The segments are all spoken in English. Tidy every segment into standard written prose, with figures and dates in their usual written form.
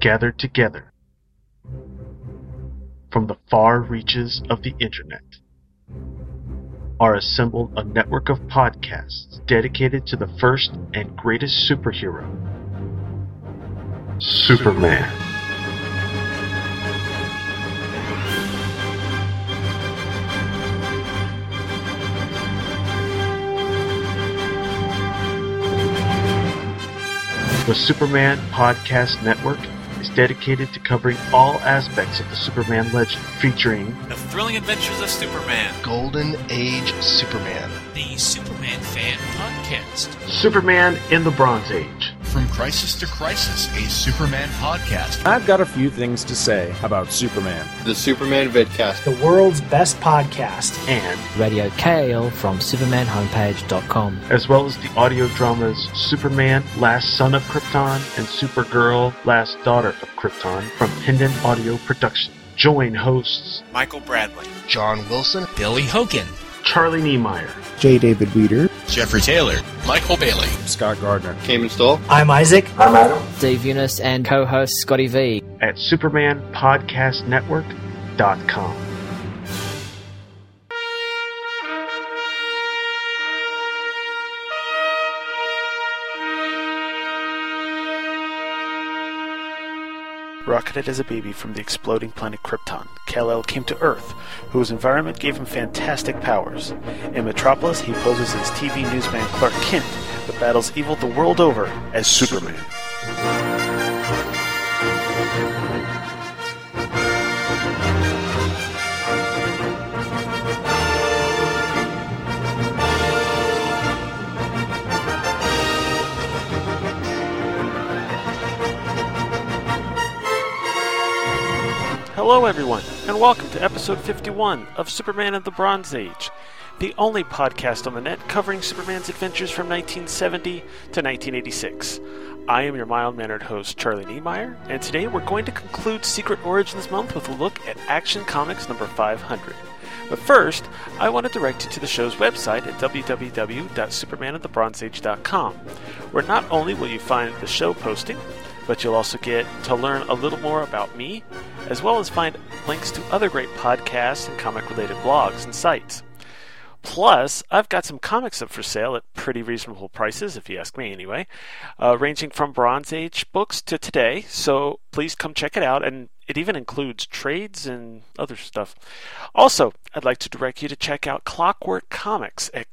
gathered together from the far reaches of the internet are assembled a network of podcasts dedicated to the first and greatest superhero, Superman. The Superman Podcast Network is dedicated to covering all aspects of the Superman legend, featuring The Thrilling Adventures of Superman, Golden Age Superman, the Superman Fan Podcast, Superman in the Bronze Age, From Crisis to Crisis, a Superman podcast. I've got a few things to say about Superman. The Superman Vidcast, the world's best podcast, and Radio KL from SupermanHomepage.com, as well as the audio dramas Superman, Last Son of Krypton, and Supergirl, Last Daughter of Krypton from Pendant Audio Production. Join hosts Michael Bradley, John Wilson, Billy Hogan, Charlie Niemeyer, J. David Weeder, Jeffrey Taylor, Michael Bailey, Scott Gardner, Cayman Stoll. I'm Isaac. I'm Adam. Steve Eunice, and co-host Scotty V at SupermanPodcastNetwork.com. Rocketed as a baby from the exploding planet Krypton, Kal-El came to Earth, whose environment gave him fantastic powers. In Metropolis, he poses as TV newsman Clark Kent, but battles evil the world over as Superman. Hello everyone, and welcome to episode 51 of Superman in the Bronze Age, the only podcast on the net covering Superman's adventures from 1970 to 1986. I am your mild-mannered host, Charlie Niemeyer, and today we're going to conclude Secret Origins Month with a look at Action Comics number 500. But first, I want to direct you to the show's website at www.supermanofthebronzeage.com, where not only will you find the show posting, but you'll also get to learn a little more about me, as well as find links to other great podcasts and comic-related blogs and sites. Plus, I've got some comics up for sale at pretty reasonable prices, if you ask me anyway, ranging from Bronze Age books to today, so please come check it out, and it even includes trades and other stuff. Also, I'd like to direct you to check out Clockwork Comics at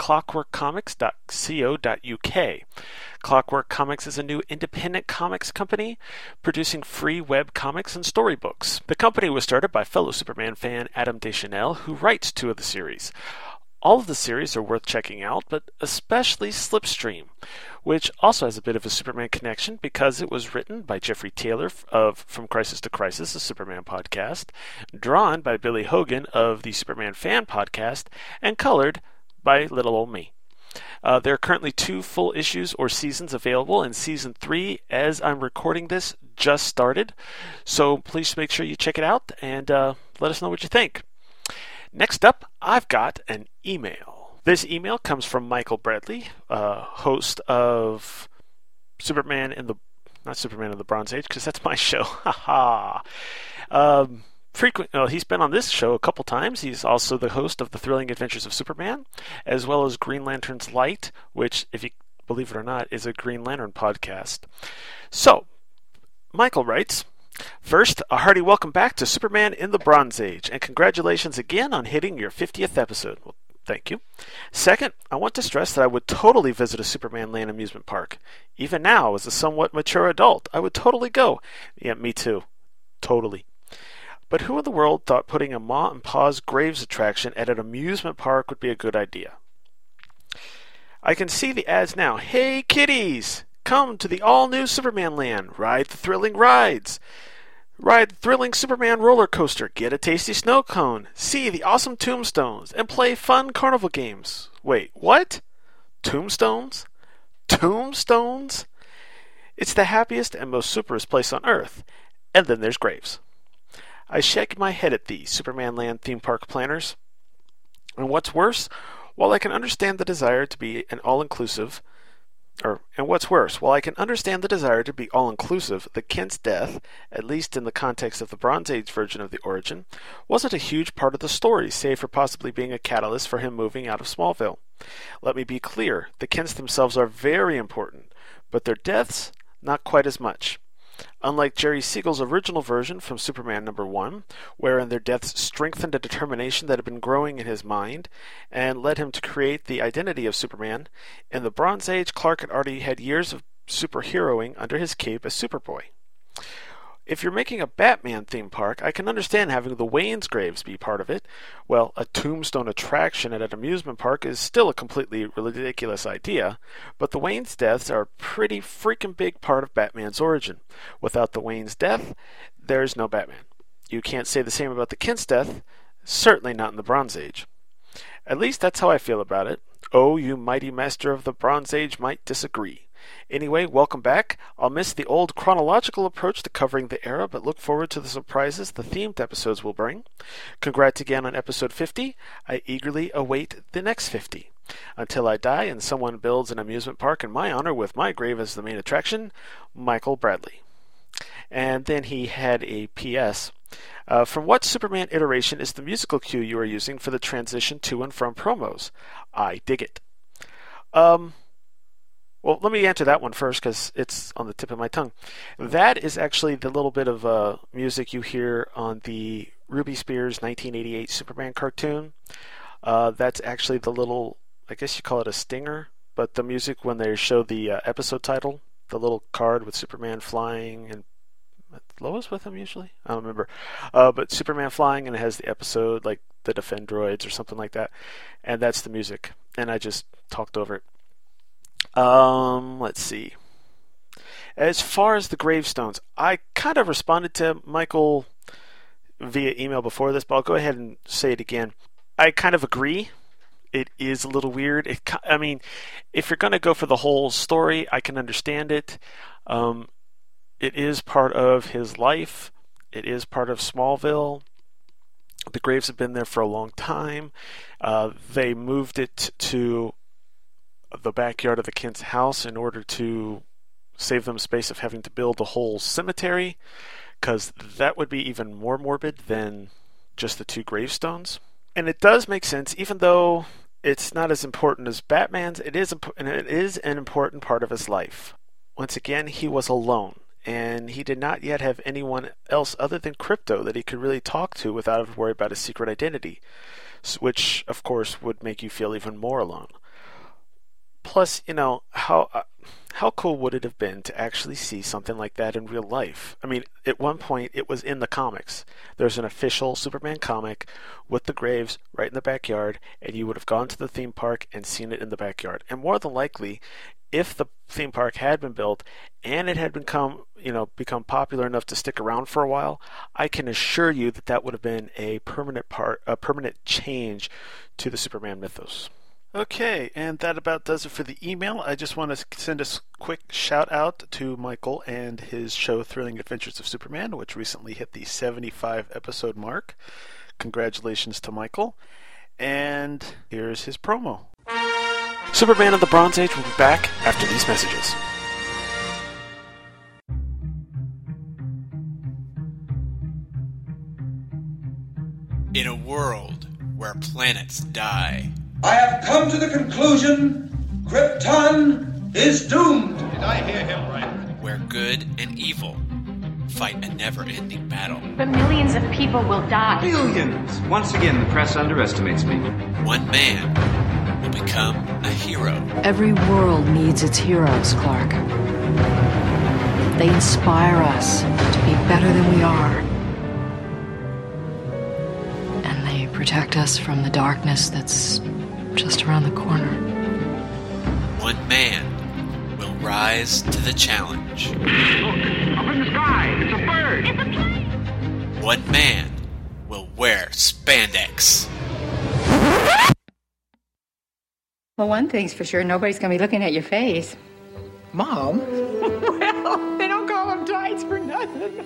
clockworkcomics.co.uk. Clockwork Comics is a new independent comics company producing free web comics and storybooks. The company was started by fellow Superman fan Adam Deschanel, who writes two of the series. All of the series are worth checking out, but especially Slipstream, which also has a bit of a Superman connection because it was written by Jeffrey Taylor of From Crisis to Crisis, a Superman podcast, drawn by Billy Hogan of the Superman Fan Podcast, and colored by little old me. There are currently 2 full issues or seasons available, and Season 3, as I'm recording this, just started. So please make sure you check it out and let us know what you think. Next up, I've got an email. This email comes from Michael Bradley, host of not Superman in the Bronze Age, because that's my show. He's been on this show a couple times. He's also the host of The Thrilling Adventures of Superman, as well as Green Lantern's Light, which, if you believe it or not, is a Green Lantern podcast. So, Michael writes, first, a hearty welcome back to Superman in the Bronze Age, and congratulations again on hitting your 50th episode. Well, thank you. Second, I want to stress that I would totally visit a Superman Land amusement park. Even now, as a somewhat mature adult, I would totally go. Yeah, me too. Totally. But who in the world thought putting a Ma and Pa's Graves attraction at an amusement park would be a good idea? I can see the ads now. Hey, kiddies! Come to the all-new Superman Land. Ride the thrilling rides. Ride the thrilling Superman roller coaster. Get a tasty snow cone. See the awesome tombstones. And play fun carnival games. Wait, what? Tombstones? Tombstones? It's the happiest and most superest place on Earth. And then there's Graves. I shake my head at these Superman Land theme park planners. And what's worse, while I can understand the desire to be an all-inclusive, And what's worse, while I can understand the desire to be all-inclusive, the Kent's death, at least in the context of the Bronze Age version of the origin, wasn't a huge part of the story, save for possibly being a catalyst for him moving out of Smallville. Let me be clear, the Kents themselves are very important, but their deaths, not quite as much. Unlike Jerry Siegel's original version from Superman #1, wherein their deaths strengthened a determination that had been growing in his mind and led him to create the identity of Superman, in the Bronze Age, Clark had already had years of superheroing under his cape as Superboy. If you're making a Batman theme park, I can understand having the Wayne's graves be part of it. Well, a tombstone attraction at an amusement park is still a completely ridiculous idea, but the Wayne's deaths are a pretty freaking big part of Batman's origin. Without the Wayne's death, there's no Batman. You can't say the same about the Kent's death, certainly not in the Bronze Age. At least that's how I feel about it. Oh, you mighty master of the Bronze Age might disagree. Anyway, welcome back. I'll miss the old chronological approach to covering the era, but look forward to the surprises the themed episodes will bring. Congrats again on episode 50. I eagerly await the next 50. Until I die and someone builds an amusement park in my honor with my grave as the main attraction, Michael Bradley. And then he had a P.S. From what Superman iteration is the musical cue you are using for the transition to and from promos? I dig it. Well, let me answer that one first because it's on the tip of my tongue. That is actually the little bit of music you hear on the Ruby Spears 1988 Superman cartoon. That's actually the little, I guess you call it a stinger, but the music when they show the episode title, the little card with Superman flying and Lois with him usually? I don't remember. But Superman flying and it has the episode like the Defendroids or something like that. And that's the music. And I just talked over it. Let's see. As far as the gravestones, I kind of responded to Michael via email before this, but I'll go ahead and say it again. I kind of agree. It is a little weird. I mean, if you're going to go for the whole story, I can understand it. It is part of his life. It is part of Smallville. The graves have been there for a long time. They moved it to the backyard of the Kent's house in order to save them space of having to build a whole cemetery, because that would be even more morbid than just the two gravestones. And it does make sense, even though it's not as important as Batman's, it is an important part of his life. Once again, he was alone, and he did not yet have anyone else other than Krypto that he could really talk to without having to worry about his secret identity, which, of course, would make you feel even more alone. Plus, you know, how cool would it have been to actually see something like that in real life? I mean, at one point, it was in the comics. There's an official Superman comic with the graves right in the backyard, and you would have gone to the theme park and seen it in the backyard. And more than likely, if the theme park had been built and it had become popular enough to stick around for a while, I can assure you that would have been a permanent change to the Superman mythos. Okay, and that about does it for the email. I just want to send a quick shout out to Michael and his show Thrilling Adventures of Superman, which recently hit the 75 episode mark. Congratulations to Michael. And here's his promo. Superman of the Bronze Age will be back after these messages. In a world where planets die, I have come to the conclusion Krypton is doomed. Did I hear him right? where good and evil fight a never-ending battle. But millions of people will die. Billions! Once again, the press underestimates me. One man will become a hero. Every world needs its heroes, Clark. They inspire us to be better than we are. And they protect us from the darkness that's just around the corner. One man will rise to the challenge. Look, up in the sky, it's a bird. It's a plane. One man will wear spandex. Well, one thing's for sure, nobody's going to be looking at your face. Mom? Well, they don't call them tights for nothing.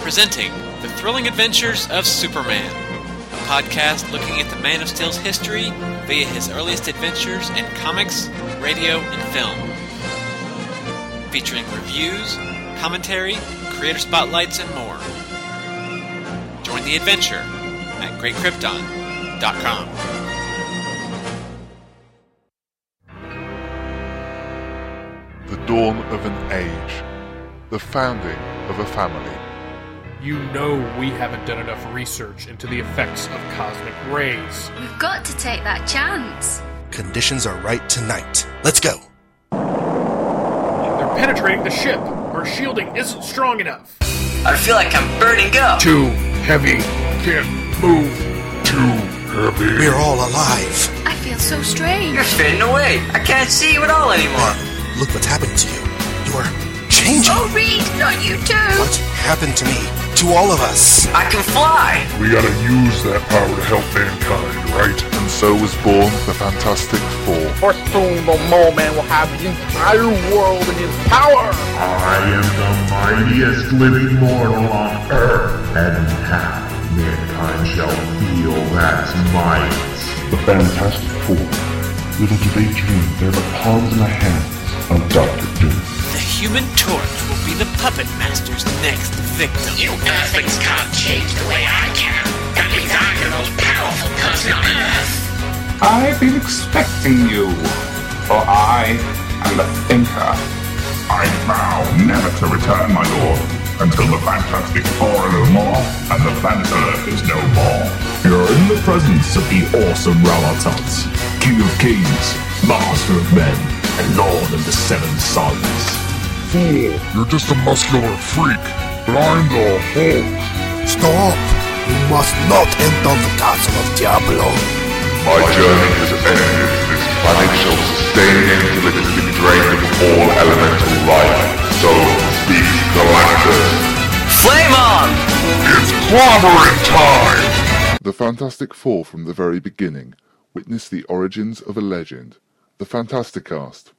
Presenting The Thrilling Adventures of Superman, a podcast looking at the Man of Steel's history via his earliest adventures in comics, radio, and film. Featuring reviews, commentary, creator spotlights, and more. Join the adventure at GreatKrypton.com. The dawn of an age. The founding of a family. You know we haven't done enough research into the effects of cosmic rays. We've got to take that chance. Conditions are right tonight. Let's go. They're penetrating the ship. Our shielding isn't strong enough. I feel like I'm burning up. Too heavy. Can't move. Too heavy. We're all alive. I feel so strange. You're fading away. I can't see you at all anymore. Look what's happening to you. You're changing. Oh, Reed, not you too. What happened to me? To all of us. I can fly. We gotta use that power to help mankind, right? And so was born the Fantastic Four. For soon the Mole Man will have the entire world in his power. I am the mightiest living mortal on Earth, and half mankind shall feel that might. The Fantastic Four. Little do they dream they're the palms in the hands of Dr. Doom. The Human Torch will be the Puppet Master's next victim. You Earthlings can't change the way I can. That means I'm the most powerful person on Earth. I've been expecting you, for I am the Thinker. I vow never to return, my lord, until the Fantastic Four are no more, and the planet Earth is no more. You're in the presence of the awesome Ramatot, King of Kings, Master of Men, and Lord of the Seven Suns. Fool, you're just a muscular freak, but I'm the Hulk. Stop! You must not enter the castle of Diablo. My journey has ended. This planet shall sustain until it has been drained of all elemental life. So speaks Galactus. Flame on! It's clobbering time! The Fantastic Four from the very beginning. Witness the origins of a legend. The Fantasticast.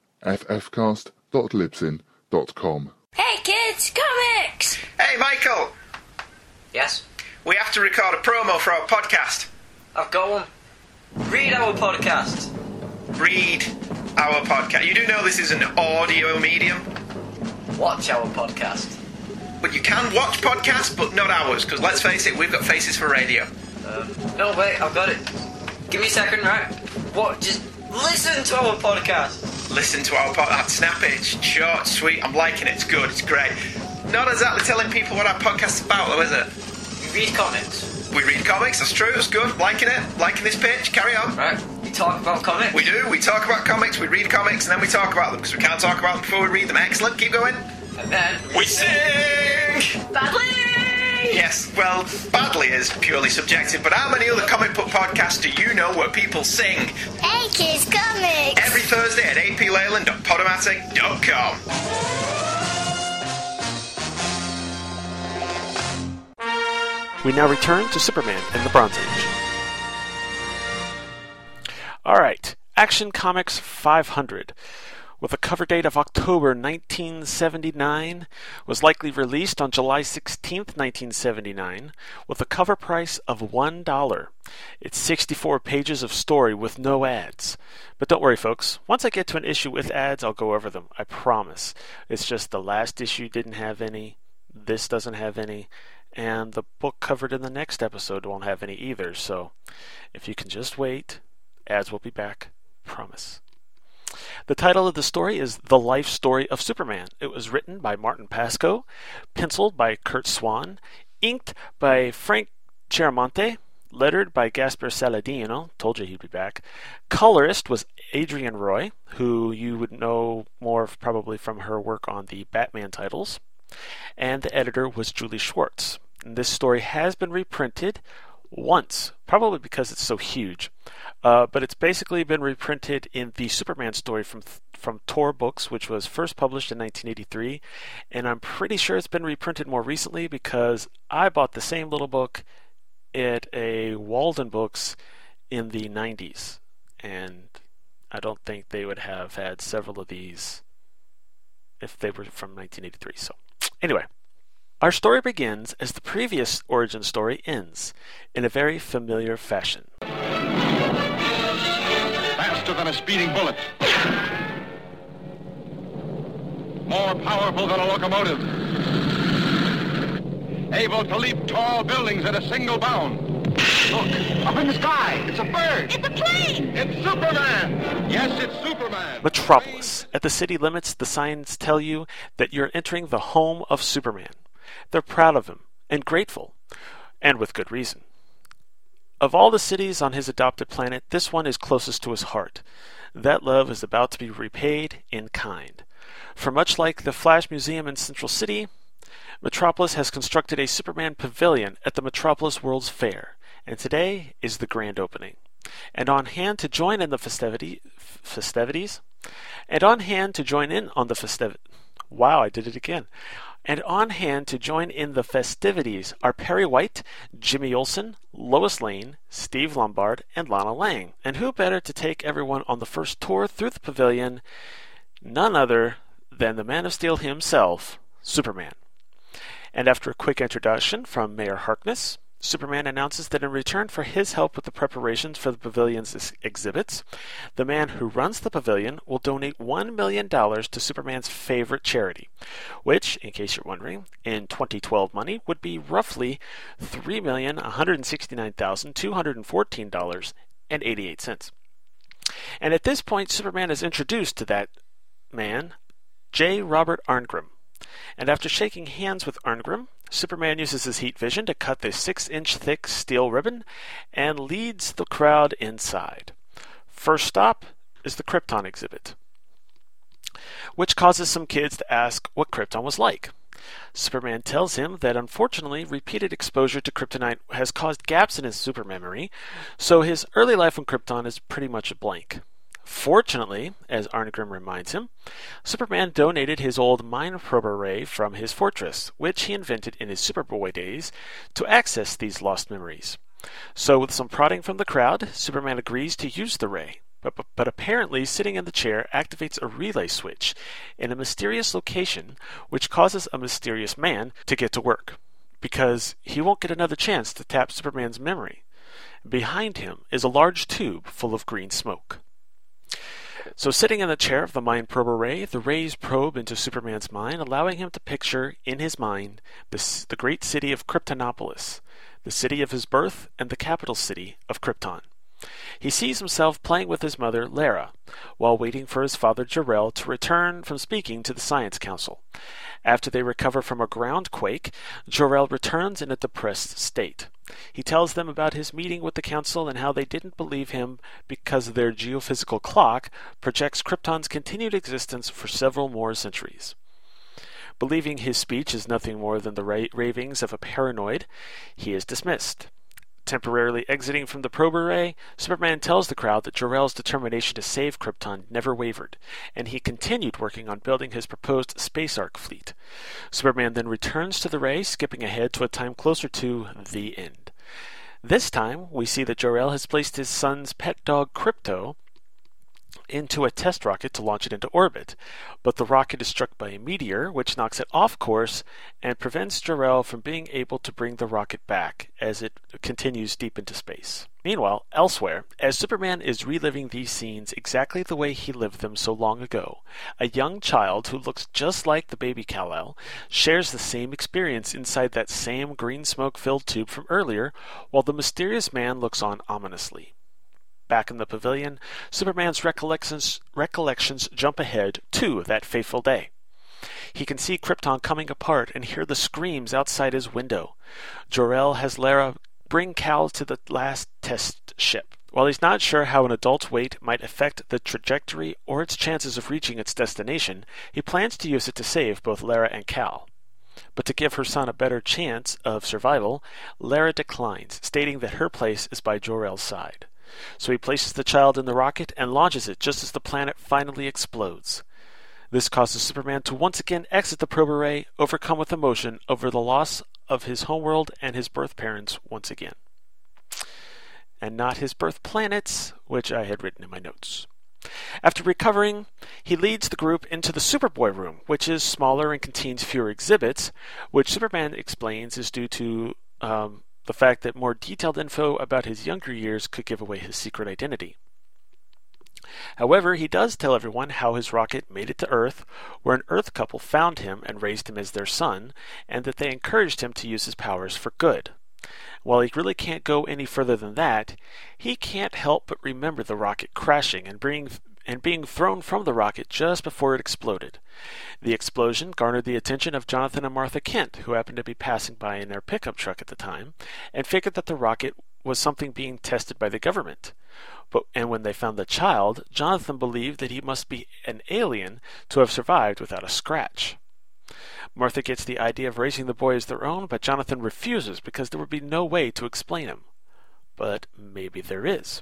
ffcast.libsyn.com. Hey kids, comics! Hey Michael! Yes? We have to record a promo for our podcast. I've got one. Read our podcast. Read our podcast. You do know this is an audio medium? Watch our podcast. But you can watch podcasts, but not ours, because let's face it, we've got faces for radio. No, wait, I've got it. Give me a second, right? What? Just listen to our podcast. Listen to our podcast. Snap it. It's short, sweet. I'm liking it. It's good. It's great. Not exactly telling people what our podcast's about, though, is it? We read comics. We read comics. That's true. That's good. Liking it. Liking this pitch. Carry on. Right. We talk about comics. We do. We talk about comics. We read comics, and then we talk about them, because we can't talk about them before we read them. Excellent. Keep going. And then we sing! Badly! Yes, well, badly is purely subjective, but how many other comic book podcasts do you know where people sing? Hey kids, comics! Every Thursday at apleyland.podomatic.com. We now return to Superman in the Bronze Age. Alright, Action Comics 500. With a cover date of October 1979, was likely released on July 16, 1979, with a cover price of $1. It's 64 pages of story with no ads. But don't worry, folks. Once I get to an issue with ads, I'll go over them. I promise. It's just the last issue didn't have any, this doesn't have any, and the book covered in the next episode won't have any either. So if you can just wait, ads will be back. Promise. The title of the story is The Life Story of Superman. It was written by Martin Pasco, penciled by Curt Swan, inked by Frank Chiaramonte, lettered by Gaspar Saladino, told you he'd be back. Colorist was Adrienne Roy, who you would know more probably from her work on the Batman titles. And the editor was Julie Schwartz. And this story has been reprinted once, probably because it's so huge. But it's basically been reprinted in the Superman story from Tor Books, which was first published in 1983, and I'm pretty sure it's been reprinted more recently because I bought the same little book at a Walden Books in the 90s, and I don't think they would have had several of these if they were from 1983. So, anyway, Our story begins as the previous origin story ends, in a very familiar fashion. Faster than a speeding bullet. More powerful than a locomotive. Able to leap tall buildings at a single bound. Look, up in the sky. It's a bird. It's a plane. It's Superman. Yes, it's Superman. Metropolis. At the city limits, the signs tell you that you're entering the home of Superman. They're proud of him and grateful, and with good reason. Of all the cities on his adopted planet, this one is closest to his heart. That love is about to be repaid in kind. For much like the Flash Museum in Central City, Metropolis has constructed a Superman pavilion at the Metropolis World's Fair, and today is the grand opening. And on hand to join in the festivities, And on hand to join in the festivities are Perry White, Jimmy Olsen, Lois Lane, Steve Lombard, and Lana Lang. And who better to take everyone on the first tour through the pavilion? None other than the Man of Steel himself, Superman. And after a quick introduction from Mayor Harkness, Superman announces that in return for his help with the preparations for the pavilion's exhibits, the man who runs the pavilion will donate $1 million to Superman's favorite charity, which, in case you're wondering, in 2012 money would be roughly $3,169,214.88. And at this point, Superman is introduced to that man, J. Robert Arngrim. And after shaking hands with Arngrim, Superman uses his heat vision to cut the 6-inch thick steel ribbon and leads the crowd inside. First stop is the Krypton exhibit, which causes some kids to ask what Krypton was like. Superman tells him that unfortunately repeated exposure to kryptonite has caused gaps in his super memory, so his early life on Krypton is pretty much a blank. Fortunately, as Arngrim reminds him, Superman donated his old mind prober ray from his fortress, which he invented in his Superboy days, to access these lost memories. So with some prodding from the crowd, Superman agrees to use the ray, but apparently sitting in the chair activates a relay switch in a mysterious location, which causes a mysterious man to get to work, because he won't get another chance to tap Superman's memory. Behind him is a large tube full of green smoke. So sitting in the chair of the Mind Prober Ray, the rays probe into Superman's mind, allowing him to picture, in his mind, the great city of Kryptonopolis, the city of his birth and the capital city of Krypton. He sees himself playing with his mother, Lara, while waiting for his father, Jor-El, to return from speaking to the Science Council. After they recover from a ground quake, Jor-El returns in a depressed state. He tells them about his meeting with the Council and how they didn't believe him because their geophysical clock projects Krypton's continued existence for several more centuries. Believing his speech is nothing more than the ravings of a paranoid, he is dismissed. Temporarily exiting from the probe array, Superman tells the crowd that Jor-El's determination to save Krypton never wavered, and he continued working on building his proposed Space Ark fleet. Superman then returns to the ray, skipping ahead to a time closer to the end. This time, we see that Jor-El has placed his son's pet dog Krypto into a test rocket to launch it into orbit, but the rocket is struck by a meteor, which knocks it off course and prevents Jor-El from being able to bring the rocket back as it continues deep into space. Meanwhile, elsewhere, as Superman is reliving these scenes exactly the way he lived them so long ago, a young child who looks just like the baby Kal-El shares the same experience inside that same green smoke-filled tube from earlier, while the mysterious man looks on ominously. Back in the pavilion, Superman's recollections jump ahead to that fateful day. He can see Krypton coming apart and hear the screams outside his window. Jor-El has Lara bring Kal to the last test ship. While he's not sure how an adult's weight might affect the trajectory or its chances of reaching its destination, he plans to use it to save both Lara and Kal. But to give her son a better chance of survival, Lara declines, stating that her place is by Jor-El's side. So he places the child in the rocket and launches it just as the planet finally explodes. This causes Superman to once again exit the probe array, overcome with emotion over the loss of his homeworld and his birth parents once again. And not his birth planets, which I had written in my notes. After recovering, he leads the group into the Superboy room, which is smaller and contains fewer exhibits, which Superman explains is due to the fact that more detailed info about his younger years could give away his secret identity. However, he does tell everyone how his rocket made it to Earth, where an Earth couple found him and raised him as their son, and that they encouraged him to use his powers for good. While he really can't go any further than that, he can't help but remember the rocket crashing and being thrown from the rocket just before it exploded. The explosion garnered the attention of Jonathan and Martha Kent, who happened to be passing by in their pickup truck at the time, and figured that the rocket was something being tested by the government. And when they found the child, Jonathan believed that he must be an alien to have survived without a scratch. Martha gets the idea of raising the boy as their own, but Jonathan refuses because there would be no way to explain him. But maybe there is.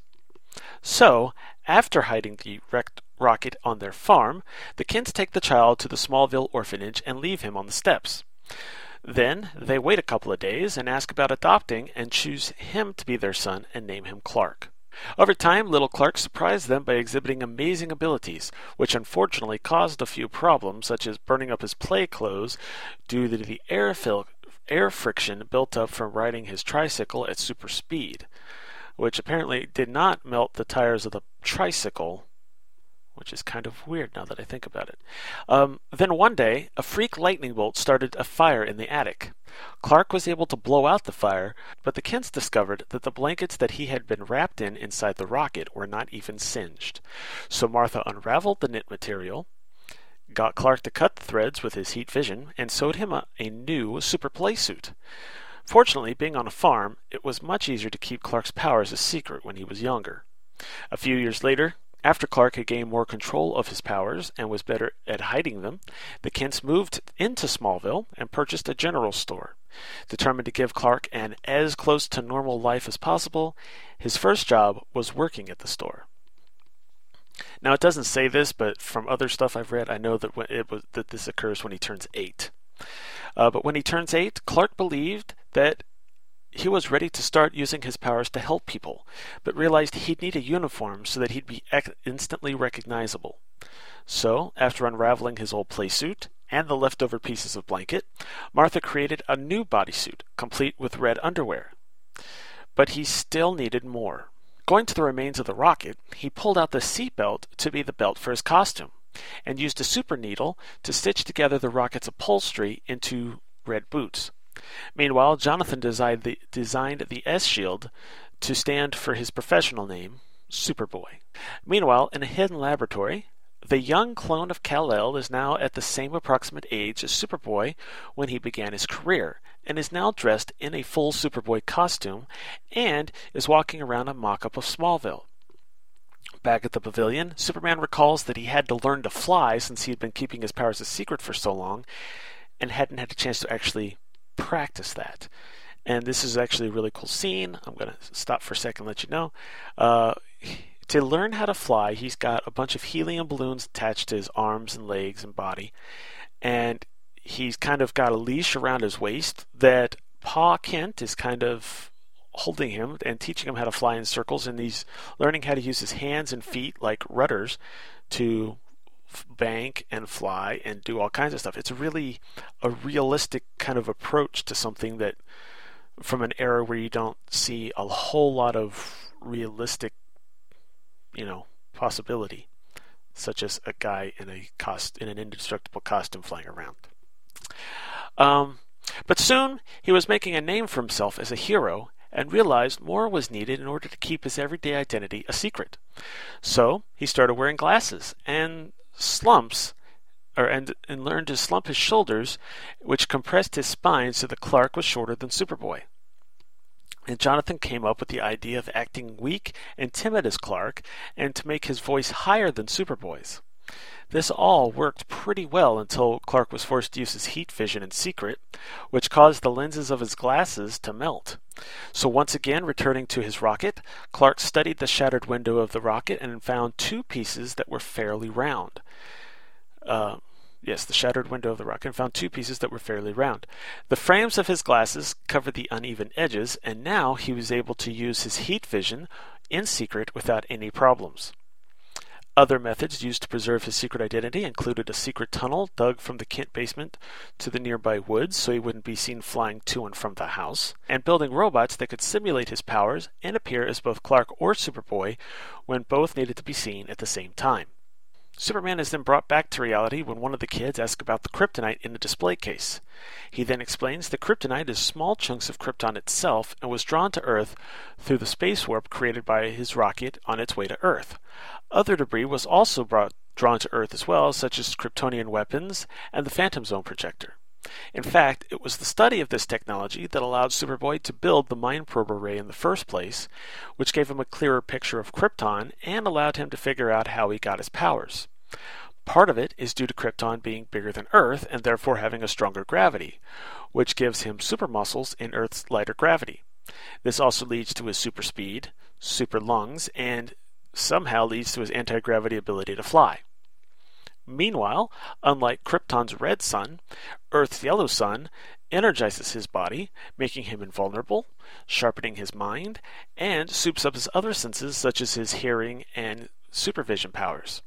So, after hiding the wrecked rocket on their farm, the Kents take the child to the Smallville orphanage and leave him on the steps. Then, they wait a couple of days and ask about adopting and choose him to be their son and name him Clark. Over time, little Clark surprised them by exhibiting amazing abilities, which unfortunately caused a few problems, such as burning up his play clothes due to the air friction built up from riding his tricycle at super speed, which apparently did not melt the tires of the tricycle, which is kind of weird now that I think about it. Then one day, a freak lightning bolt started a fire in the attic. Clark was able to blow out the fire, but the Kents discovered that the blankets that he had been wrapped in inside the rocket were not even singed. So Martha unraveled the knit material, got Clark to cut the threads with his heat vision, and sewed him a new super play suit. Fortunately, being on a farm, it was much easier to keep Clark's powers a secret when he was younger. A few years later, after Clark had gained more control of his powers and was better at hiding them, the Kents moved into Smallville and purchased a general store. Determined to give Clark an as close to normal life as possible, his first job was working at the store. Now, it doesn't say this, but from other stuff I've read, I know that this occurs when he turns 8. But when he turns 8, Clark believed that he was ready to start using his powers to help people, but realized he'd need a uniform so that he'd be instantly recognizable. So, after unraveling his old playsuit and the leftover pieces of blanket, Martha created a new bodysuit, complete with red underwear. But he still needed more. Going to the remains of the rocket, he pulled out the seatbelt to be the belt for his costume, and used a super needle to stitch together the rocket's upholstery into red boots. Meanwhile, Jonathan designed the S-shield to stand for his professional name, Superboy. Meanwhile, in a hidden laboratory, the young clone of Kal-El is now at the same approximate age as Superboy when he began his career, and is now dressed in a full Superboy costume, and is walking around a mock-up of Smallville. Back at the pavilion, Superman recalls that he had to learn to fly since he had been keeping his powers a secret for so long, and hadn't had a chance to actually practice that. And this is actually a really cool scene. I'm going to stop for a second and let you know. To learn how to fly, he's got a bunch of helium balloons attached to his arms and legs and body, and he's kind of got a leash around his waist that Pa Kent is kind of holding him and teaching him how to fly in circles, and he's learning how to use his hands and feet like rudders to bank and fly and do all kinds of stuff. It's really a realistic kind of approach to something that, from an era where you don't see a whole lot of realistic, possibility, such as a guy in an indestructible costume flying around. But soon he was making a name for himself as a hero, and realized more was needed in order to keep his everyday identity a secret. So he started wearing glasses and learned to slump his shoulders, which compressed his spine so that Clark was shorter than Superboy. And Jonathan came up with the idea of acting weak and timid as Clark, and to make his voice higher than Superboy's. This all worked pretty well until Clark was forced to use his heat vision in secret, which caused the lenses of his glasses to melt. So once again, returning to his rocket, Clark studied the shattered window of the rocket and found two pieces that were fairly round. The shattered window of the rocket, and found two pieces that were fairly round. The frames of his glasses covered the uneven edges, and now he was able to use his heat vision in secret without any problems. Other methods used to preserve his secret identity included a secret tunnel dug from the Kent basement to the nearby woods so he wouldn't be seen flying to and from the house, and building robots that could simulate his powers and appear as both Clark or Superboy when both needed to be seen at the same time. Superman is then brought back to reality when one of the kids asks about the kryptonite in the display case. He then explains that kryptonite is small chunks of Krypton itself and was drawn to Earth through the space warp created by his rocket on its way to Earth. Other debris was also drawn to Earth as well, such as Kryptonian weapons and the Phantom Zone projector. In fact, it was the study of this technology that allowed Superboy to build the Mind Probe array in the first place, which gave him a clearer picture of Krypton and allowed him to figure out how he got his powers. Part of it is due to Krypton being bigger than Earth and therefore having a stronger gravity, which gives him super muscles in Earth's lighter gravity. This also leads to his super speed, super lungs, and somehow leads to his anti-gravity ability to fly. Meanwhile, unlike Krypton's red sun, Earth's yellow sun energizes his body, making him invulnerable, sharpening his mind, and soups up his other senses such as his hearing and supervision powers.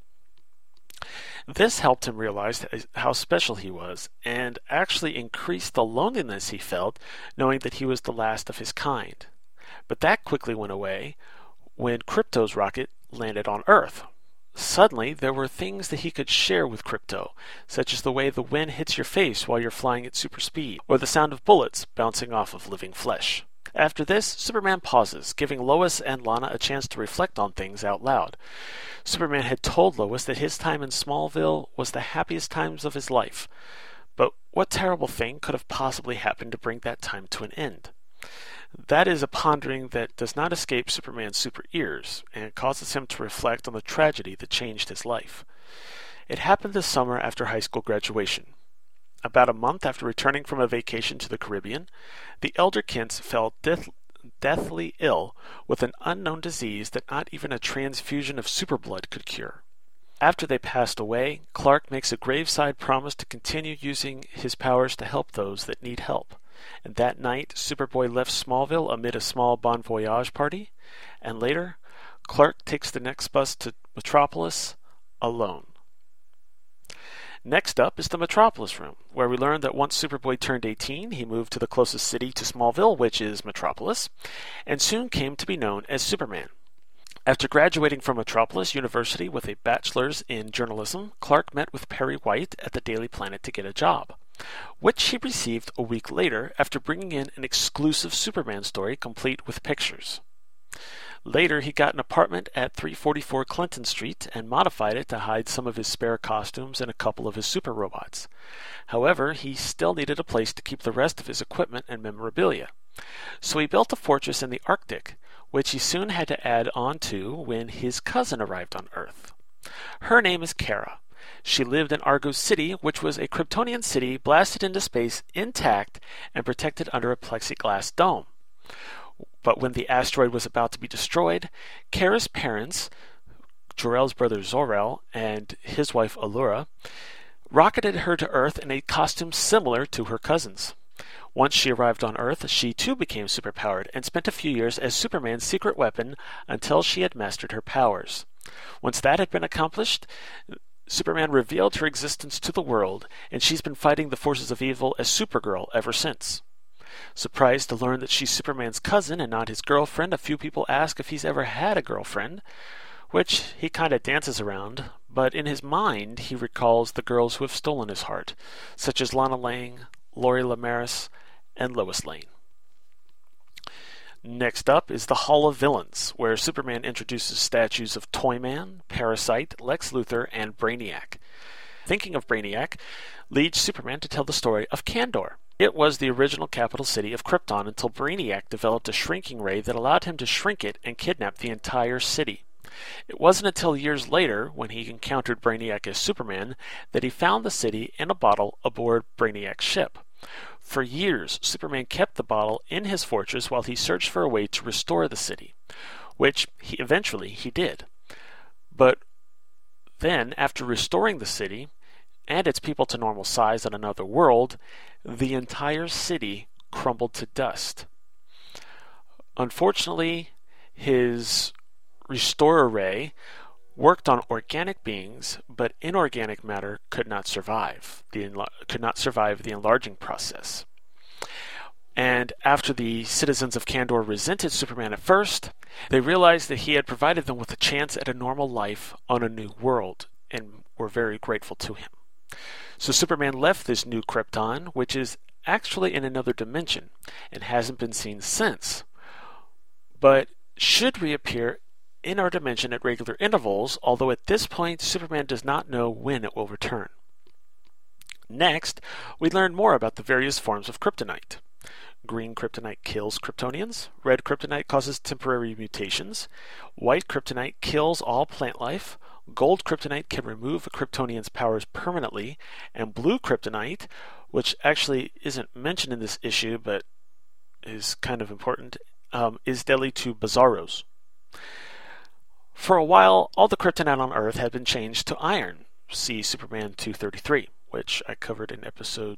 This helped him realize how special he was, and actually increased the loneliness he felt, knowing that he was the last of his kind. But that quickly went away when Krypto's rocket landed on Earth. Suddenly, there were things that he could share with Krypto, such as the way the wind hits your face while you're flying at super speed, or the sound of bullets bouncing off of living flesh. After this, Superman pauses, giving Lois and Lana a chance to reflect on things out loud. Superman had told Lois that his time in Smallville was the happiest times of his life. But what terrible thing could have possibly happened to bring that time to an end? That is a pondering that does not escape Superman's super ears, and it causes him to reflect on the tragedy that changed his life. It happened this summer after high school graduation. About a month after returning from a vacation to the Caribbean, the elder Kents fell deathly ill with an unknown disease that not even a transfusion of superblood could cure. After they passed away, Clark makes a graveside promise to continue using his powers to help those that need help. And that night, Superboy left Smallville amid a small bon voyage party, and later, Clark takes the next bus to Metropolis alone. Next up is the Metropolis room, where we learn that once Superboy turned 18, he moved to the closest city to Smallville, which is Metropolis, and soon came to be known as Superman. After graduating from Metropolis University with a bachelor's in journalism, Clark met with Perry White at the Daily Planet to get a job, which he received a week later after bringing in an exclusive Superman story complete with pictures. Later, he got an apartment at 344 Clinton Street and modified it to hide some of his spare costumes and a couple of his super robots. However, he still needed a place to keep the rest of his equipment and memorabilia. So he built a fortress in the Arctic, which he soon had to add on to when his cousin arrived on Earth. Her name is Kara. She lived in Argo City, which was a Kryptonian city blasted into space intact and protected under a plexiglass dome. But when the asteroid was about to be destroyed, Kara's parents, Jor-El's brother Zor-El and his wife Allura, rocketed her to Earth in a costume similar to her cousin's. Once she arrived on Earth, she too became superpowered and spent a few years as Superman's secret weapon until she had mastered her powers. Once that had been accomplished, Superman revealed her existence to the world, and she's been fighting the forces of evil as Supergirl ever since. Surprised to learn that she's Superman's cousin and not his girlfriend, a few people ask if he's ever had a girlfriend, which he kind of dances around, but in his mind he recalls the girls who have stolen his heart, such as Lana Lang, Lori Lemaris, and Lois Lane. Next up is the Hall of Villains, where Superman introduces statues of Toyman, Parasite, Lex Luthor, and Brainiac. Thinking of Brainiac leads Superman to tell the story of Kandor. It was the original capital city of Krypton until Brainiac developed a shrinking ray that allowed him to shrink it and kidnap the entire city. It wasn't until years later, when he encountered Brainiac as Superman, that he found the city in a bottle aboard Brainiac's ship. For years, Superman kept the bottle in his fortress while he searched for a way to restore the city, which eventually he did. But then, after restoring the city and its people to normal size on another world, the entire city crumbled to dust. Unfortunately, his restorer ray worked on organic beings, but inorganic matter could not survive the enlarging process. And after the citizens of Kandor resented Superman at first, they realized that he had provided them with a chance at a normal life on a new world, and were very grateful to him. So Superman left this new Krypton, which is actually in another dimension, and hasn't been seen since, but should reappear in our dimension at regular intervals, although at this point Superman does not know when it will return. Next, we learn more about the various forms of kryptonite. Green kryptonite kills Kryptonians, red kryptonite causes temporary mutations, white kryptonite kills all plant life, gold kryptonite can remove a Kryptonian's powers permanently, and blue kryptonite, which actually isn't mentioned in this issue but is kind of important, is deadly to Bizarros. For a while, all the kryptonite on Earth had been changed to iron. See Superman 233, which I covered in episode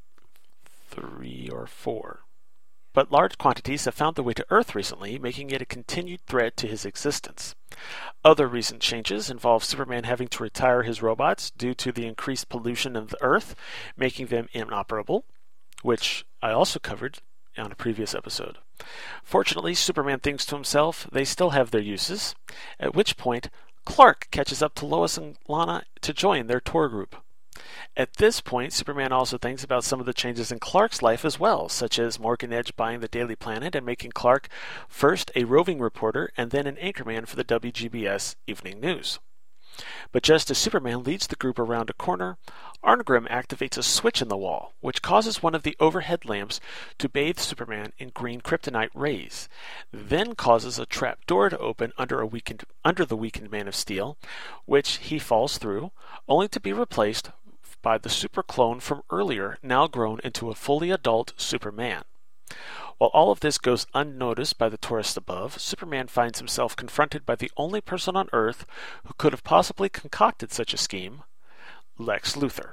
3 or 4. But large quantities have found their way to Earth recently, making it a continued threat to his existence. Other recent changes involve Superman having to retire his robots due to the increased pollution of the Earth, making them inoperable, which I also covered on a previous episode. Fortunately, Superman thinks to himself they still have their uses, at which point Clark catches up to Lois and Lana to join their tour group. At this point, Superman also thinks about some of the changes in Clark's life as well, such as Morgan Edge buying the Daily Planet and making Clark first a roving reporter and then an anchorman for the WGBS Evening News. But just as Superman leads the group around a corner, Arngrim activates a switch in the wall, which causes one of the overhead lamps to bathe Superman in green kryptonite rays, then causes a trap door to open under the weakened Man of Steel, which he falls through, only to be replaced by the super clone from earlier, now grown into a fully adult Superman. While all of this goes unnoticed by the tourists above, Superman finds himself confronted by the only person on Earth who could have possibly concocted such a scheme, Lex Luthor.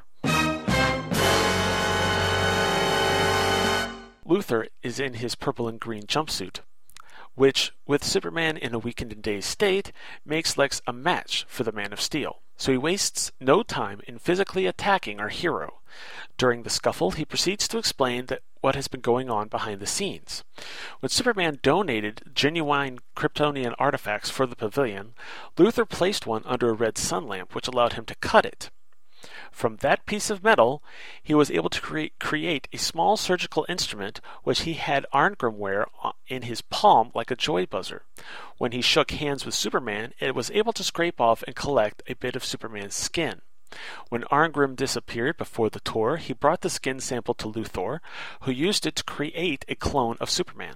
Luthor is in his purple and green jumpsuit, which, with Superman in a weakened and dazed state, makes Lex a match for the Man of Steel. So he wastes no time in physically attacking our hero. During the scuffle, he proceeds to explain what has been going on behind the scenes. When Superman donated genuine Kryptonian artifacts for the pavilion, Luthor placed one under a red sun lamp, which allowed him to cut it. From that piece of metal, he was able to create a small surgical instrument which he had Arngrim wear in his palm like a joy buzzer. When he shook hands with Superman, it was able to scrape off and collect a bit of Superman's skin. When Arngrim disappeared before the tour, he brought the skin sample to Luthor, who used it to create a clone of Superman.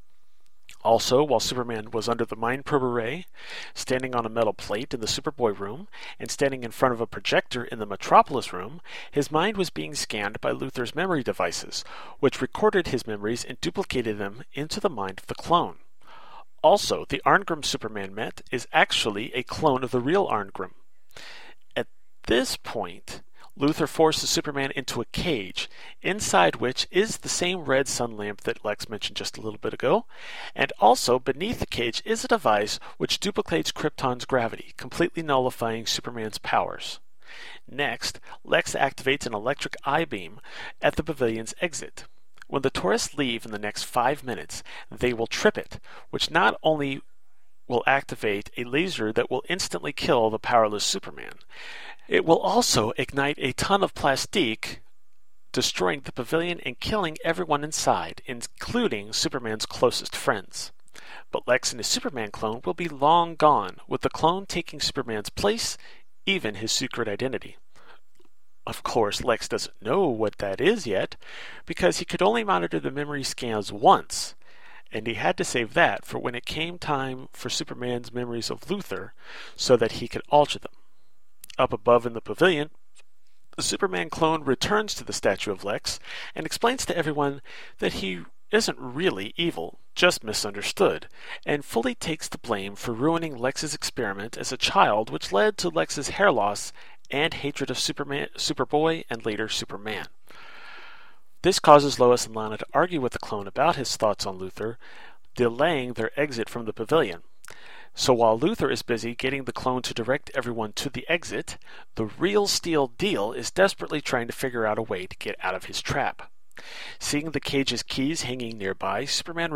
Also, while Superman was under the Mind Probe Array, standing on a metal plate in the Superboy room, and standing in front of a projector in the Metropolis room, his mind was being scanned by Luthor's memory devices, which recorded his memories and duplicated them into the mind of the clone. Also, the Arngrim Superman met is actually a clone of the real Arngrim. At this point, Luthor forces Superman into a cage, inside which is the same red sun lamp that Lex mentioned just a little bit ago, and also beneath the cage is a device which duplicates Krypton's gravity, completely nullifying Superman's powers. Next, Lex activates an electric eye beam at the pavilion's exit. When the tourists leave in the next 5 minutes, they will trip it, which not only will activate a laser that will instantly kill the powerless Superman, it will also ignite a ton of plastique, destroying the pavilion and killing everyone inside, including Superman's closest friends. But Lex and his Superman clone will be long gone, with the clone taking Superman's place, even his secret identity. Of course, Lex doesn't know what that is yet, because he could only monitor the memory scans once, and he had to save that for when it came time for Superman's memories of Luthor, so that he could alter them. Up above in the pavilion, the Superman clone returns to the statue of Lex and explains to everyone that he isn't really evil, just misunderstood, and fully takes the blame for ruining Lex's experiment as a child, which led to Lex's hair loss and hatred of Superboy, and later Superman. This causes Lois and Lana to argue with the clone about his thoughts on Luthor, delaying their exit from the pavilion. So while Luthor is busy getting the clone to direct everyone to the exit, the real Steel Deal is desperately trying to figure out a way to get out of his trap. Seeing the cage's keys hanging nearby, Superman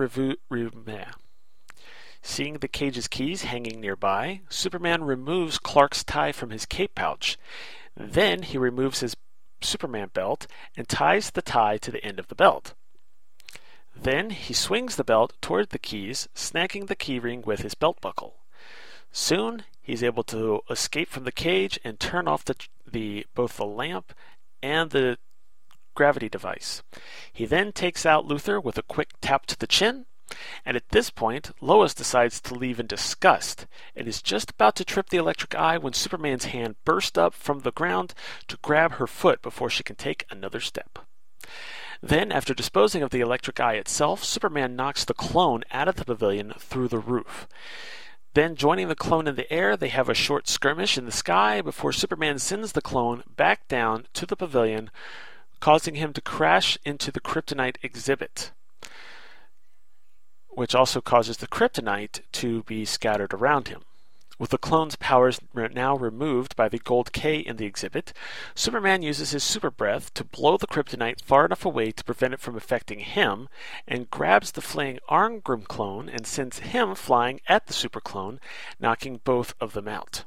removes Clark's tie from his cape pouch. Then he removes his Superman belt and ties the tie to the end of the belt. Then he swings the belt toward the keys, snagging the keyring with his belt buckle. Soon he's able to escape from the cage and turn off both the lamp and the gravity device. He then takes out Luthor with a quick tap to the chin, and at this point, Lois decides to leave in disgust and is just about to trip the electric eye when Superman's hand bursts up from the ground to grab her foot before she can take another step. Then, after disposing of the electric eye itself, Superman knocks the clone out of the pavilion through the roof. Then, joining the clone in the air, they have a short skirmish in the sky before Superman sends the clone back down to the pavilion, causing him to crash into the kryptonite exhibit, which also causes the kryptonite to be scattered around him. With the clone's powers now removed by the gold K in the exhibit, Superman uses his super breath to blow the kryptonite far enough away to prevent it from affecting him, and grabs the fleeing Arngrim clone and sends him flying at the super clone, knocking both of them out.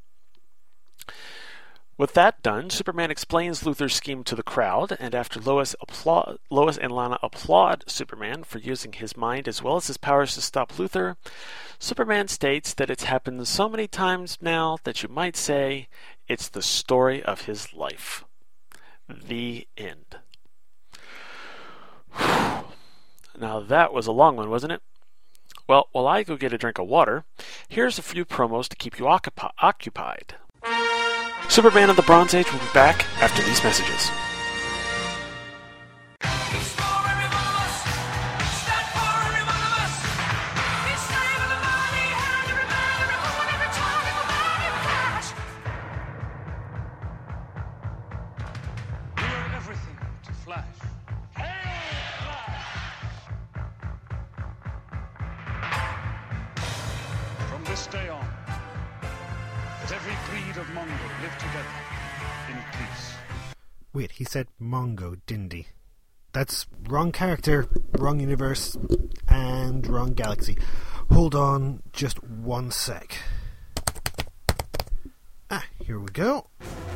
With that done, Superman explains Luthor's scheme to the crowd, and after Lois and Lana applaud Superman for using his mind as well as his powers to stop Luthor, Superman states that it's happened so many times now that you might say it's the story of his life. The end. Now that was a long one, wasn't it? Well, while I go get a drink of water, here's a few promos to keep you occupied. Superman of the Bronze Age will be back after these messages. From this day on, let every breed of Mongo live together in peace. Wait, he said Mongo, didn't he? That's wrong character, wrong universe, and wrong galaxy. Hold on just one sec. Here we go.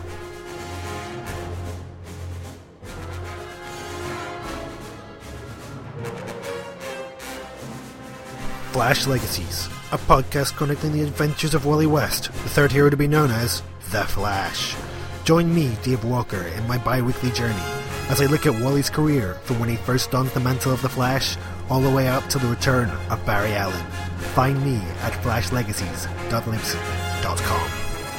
Flash Legacies, a podcast connecting the adventures of Wally West, the third hero to be known as The Flash. Join me, Dave Walker, in my bi-weekly journey as I look at Wally's career from when he first donned the mantle of The Flash all the way up to the return of Barry Allen. Find me at flashlegacies.libsyn.com.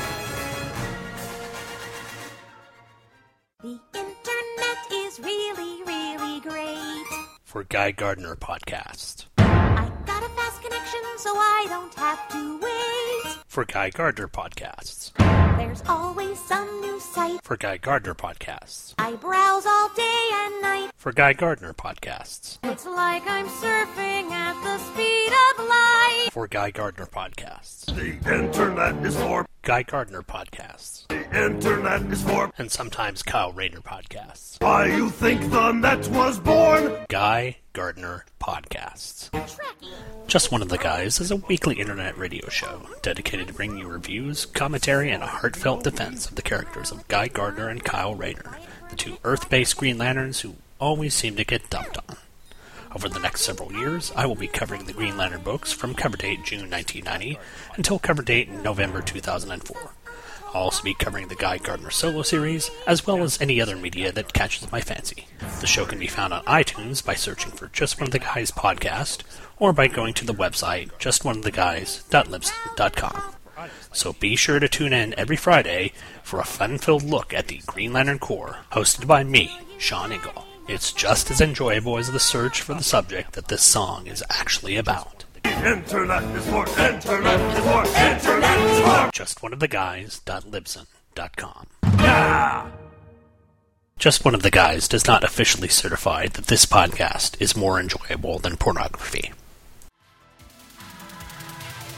The internet is really, really great. For Guy Gardner Podcast. I got a fast connection so I don't have to wait. For Guy Gardner Podcasts. There's always some new site. For Guy Gardner Podcasts. I browse all day and night. For Guy Gardner Podcasts. It's like I'm surfing at the speed of light. For Guy Gardner Podcasts. The internet is for Guy Gardner Podcasts. The internet is for and sometimes Kyle Rayner Podcasts. Why you think the net was born? Guy Gardner Podcasts. Just One of the Guys is a weekly internet radio show dedicated to bringing you reviews, commentary, and a heartfelt defense of the characters of Guy Gardner and Kyle Rayner, the two Earth-based Green Lanterns who always seem to get dumped on. Over the next several years, I will be covering the Green Lantern books from cover date June 1990 until cover date November 2004. I'll also be covering the Guy Gardner solo series, as well as any other media that catches my fancy. The show can be found on iTunes by searching for Just One of the Guys podcast, or by going to the website justoneoftheguys.libsyn.com. So be sure to tune in every Friday for a fun-filled look at the Green Lantern Corps, hosted by me, Sean Ingle. It's just as enjoyable as the search for the subject that this song is actually about. Internet is for internet is for internet is for justoneoftheguys.libsyn.com. Yeah! Just One of the Guys does not officially certify that this podcast is more enjoyable than pornography.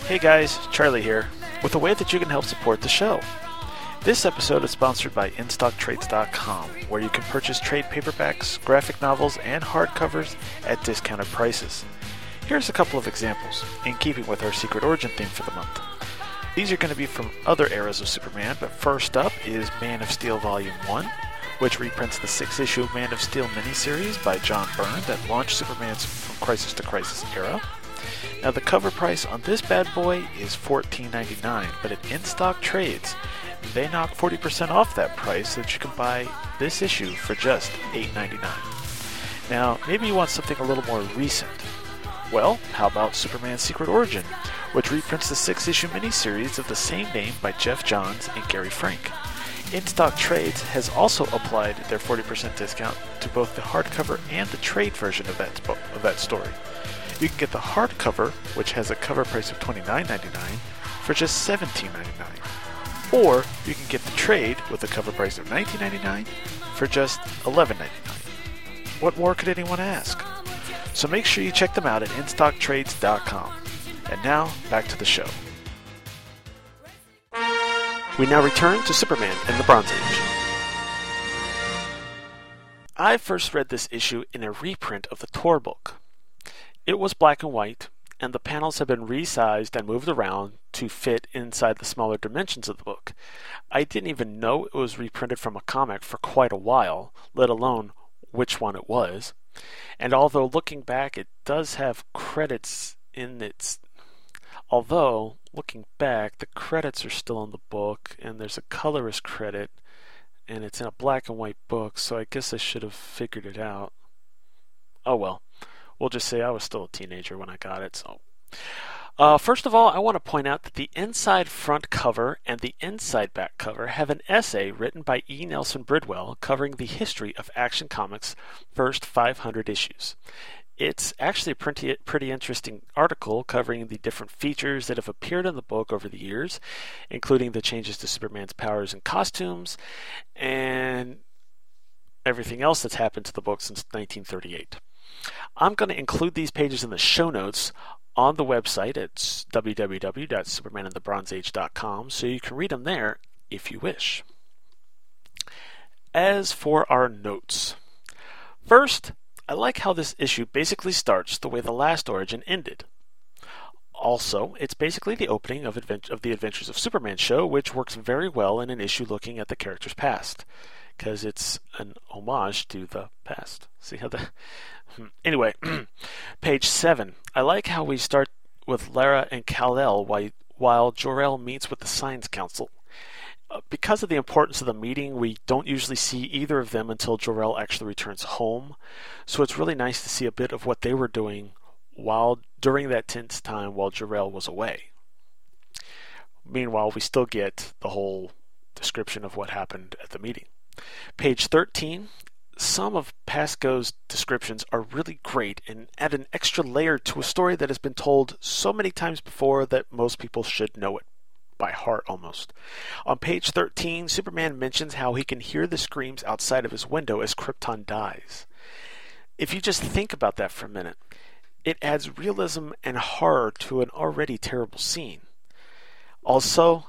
Hey guys, Charlie here, with a way that you can help support the show. This episode is sponsored by InStockTrades.com, where you can purchase trade paperbacks, graphic novels, and hardcovers at discounted prices. Here's a couple of examples, in keeping with our Secret Origin theme for the month. These are going to be from other eras of Superman, but first up is Man of Steel Volume 1, which reprints the 6-issue Man of Steel miniseries by John Byrne that launched Superman's From Crisis to Crisis era. Now the cover price on this bad boy is $14.99, but at In-Stock Trades, they knock 40% off that price so that you can buy this issue for just $8.99. Now, maybe you want something a little more recent. Well, how about Superman Secret Origin, which reprints the 6-issue miniseries of the same name by Jeff Johns and Gary Frank. In-Stock Trades has also applied their 40% discount to both the hardcover and the trade version of that story. You can get the hardcover, which has a cover price of $29.99, for just $17.99. Or you can get the trade with a cover price of $19.99 for just $11.99. What more could anyone ask? So make sure you check them out at InStockTrades.com. And now, back to the show. We now return to Superman in the Bronze Age. I first read this issue in a reprint of the Tor book. It was black and white, and the panels have been resized and moved around to fit inside the smaller dimensions of the book. I didn't even know it was reprinted from a comic for quite a while, let alone which one it was. And although looking back, it does have credits in its... Although, looking back, the credits are still in the book, and there's a colorist credit, and it's in a black and white book, so I guess I should have figured it out. Oh well. We'll just say I was still a teenager when I got it, so... First of all, I want to point out that the inside front cover and the inside back cover have an essay written by E. Nelson Bridwell covering the history of Action Comics' first 500 issues. It's actually a pretty interesting article covering the different features that have appeared in the book over the years, including the changes to Superman's powers and costumes, and everything else that's happened to the book since 1938. I'm going to include these pages in the show notes on the website at www.supermaninthebronzeage.com, so you can read them there if you wish. As for our notes, first, I like how this issue basically starts the way the last Origin ended. Also, it's basically the opening of the Adventures of Superman show, which works very well in an issue looking at the character's past, because it's an homage to the past. See how the... Anyway, page 7. I like how we start with Lara and Kal-El while Jor-El meets with the Science Council. Because of the importance of the meeting, we don't usually see either of them until Jor-El actually returns home. So it's really nice to see a bit of what they were doing during that tense time while Jor-El was away. Meanwhile, we still get the whole description of what happened at the meeting. Page 13. Some of Pascoe's descriptions are really great and add an extra layer to a story that has been told so many times before that most people should know it by heart almost. On page 13, Superman mentions how he can hear the screams outside of his window as Krypton dies. If you just think about that for a minute, it adds realism and horror to an already terrible scene. Also,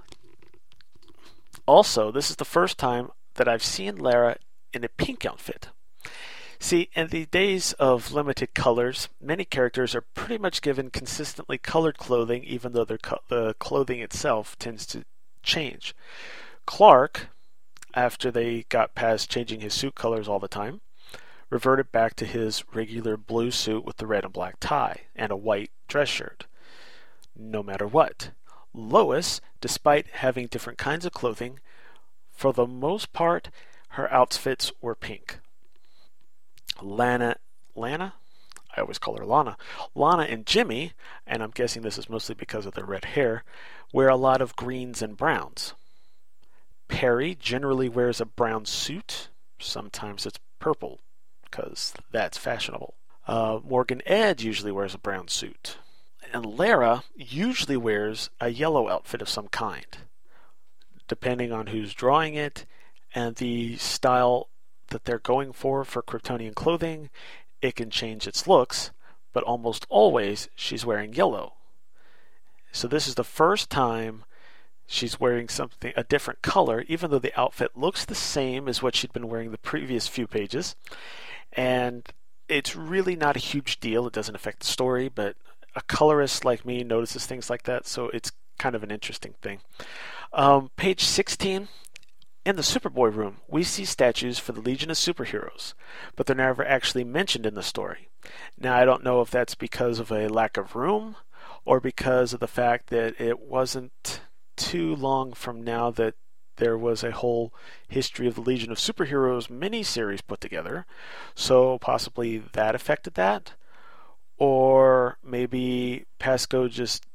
this is the first time that I've seen Lara in a pink outfit. See, in the days of limited colors, many characters are pretty much given consistently colored clothing, even though the clothing itself tends to change. Clark, after they got past changing his suit colors all the time, reverted back to his regular blue suit with the red and black tie and a white dress shirt, no matter what. Lois, despite having different kinds of clothing, for the most part, her outfits were pink. Lana? I always call her Lana. Lana and Jimmy, and I'm guessing this is mostly because of their red hair, wear a lot of greens and browns. Perry generally wears a brown suit. Sometimes it's purple, because that's fashionable. Morgan Edge usually wears a brown suit. And Lara usually wears a yellow outfit of some kind. Depending on who's drawing it and the style that they're going for Kryptonian clothing, it can change its looks, but almost always she's wearing yellow. So this is the first time she's wearing a different color, even though the outfit looks the same as what she'd been wearing the previous few pages. And it's really not a huge deal. It doesn't affect the story, but a colorist like me notices things like that, so it's kind of an interesting thing. Page 16. In the Superboy room, we see statues for the Legion of Superheroes, but they're never actually mentioned in the story. Now, I don't know if that's because of a lack of room, or because of the fact that it wasn't too long from now that there was a whole History of the Legion of Superheroes miniseries put together, so possibly that affected that, or maybe Pasco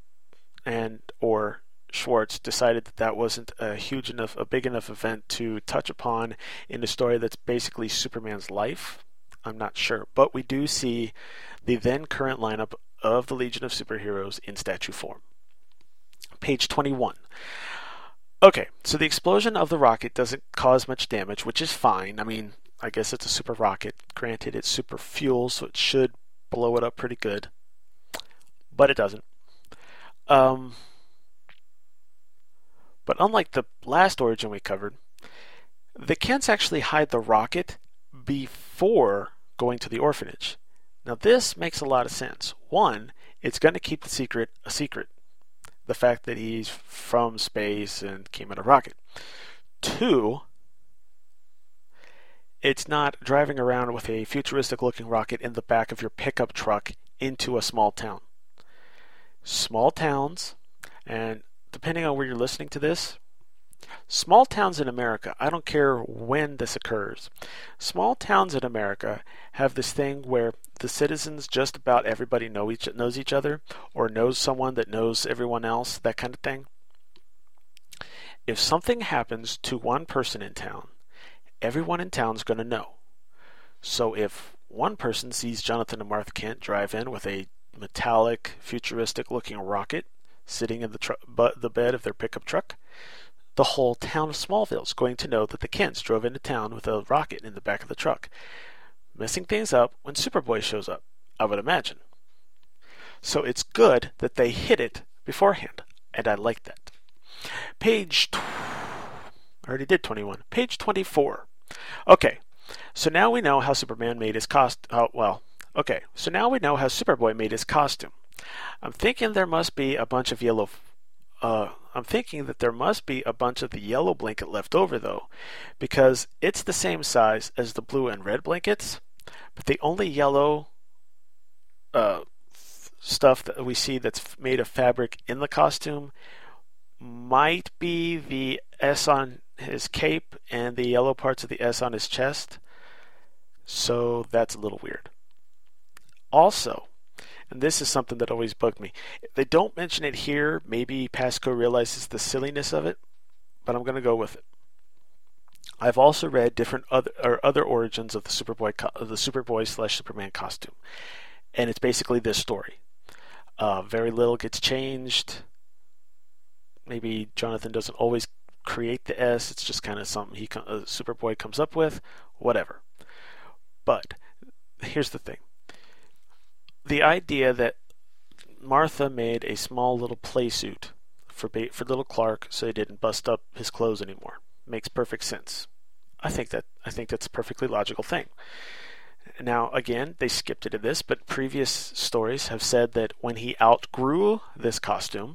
or Schwartz decided that wasn't a big enough event to touch upon in a story that's basically Superman's life. I'm not sure, but we do see the then current lineup of the Legion of Superheroes in statue form. Page 21. Okay, so the explosion of the rocket doesn't cause much damage, which is fine. I mean, I guess it's a super rocket. Granted, it's super fuel, so it should blow it up pretty good, but it doesn't. But unlike the last origin we covered, the Kents actually hide the rocket before going to the orphanage. Now this makes a lot of sense. One, it's going to keep the secret a secret. The fact that he's from space and came in a rocket. Two, it's not driving around with a futuristic looking rocket in the back of your pickup truck into a small town. Small towns, and depending on where you're listening to this, small towns in America, I don't care when this occurs, small towns in America have this thing where the citizens, just about everybody knows each other, or knows someone that knows everyone else, that kind of thing. If something happens to one person in town, everyone in town is going to know. So if one person sees Jonathan and Martha Kent drive in with a metallic, futuristic looking rocket sitting in the bed of their pickup truck, the whole town of Smallville is going to know that the Kents drove into town with a rocket in the back of the truck, messing things up when Superboy shows up, I would imagine. So it's good that they hit it beforehand, and I like that. I already did 21. Page 24. Okay, so now we know how Superman made his so now we know how Superboy made his costume. I'm thinking there must be a bunch of yellow. I'm thinking that there must be a bunch of the yellow blanket left over, though, because it's the same size as the blue and red blankets, but the only yellow stuff that we see that's made of fabric in the costume might be the S on his cape and the yellow parts of the S on his chest. So that's a little weird. Also, and this is something that always bugged me, they don't mention it here. Maybe Pasco realizes the silliness of it, but I'm going to go with it. I've also read different other origins of the Superboy/Superman costume, and it's basically this story. Very little gets changed. Maybe Jonathan doesn't always create the S. It's just kind of something Superboy comes up with. Whatever. But here's the thing. The idea that Martha made a small little play suit for little Clark so he didn't bust up his clothes anymore makes perfect sense. I think that's a perfectly logical thing. Now, again, they skipped it in this, but previous stories have said that when he outgrew this costume,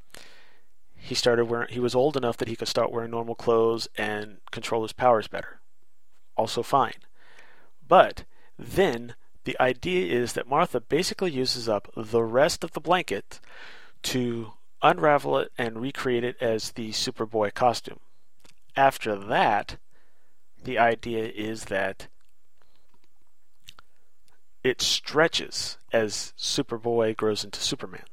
he was old enough that he could start wearing normal clothes and control his powers better. Also fine. But then the idea is that Martha basically uses up the rest of the blanket to unravel it and recreate it as the Superboy costume. After that, the idea is that it stretches as Superboy grows into Superman.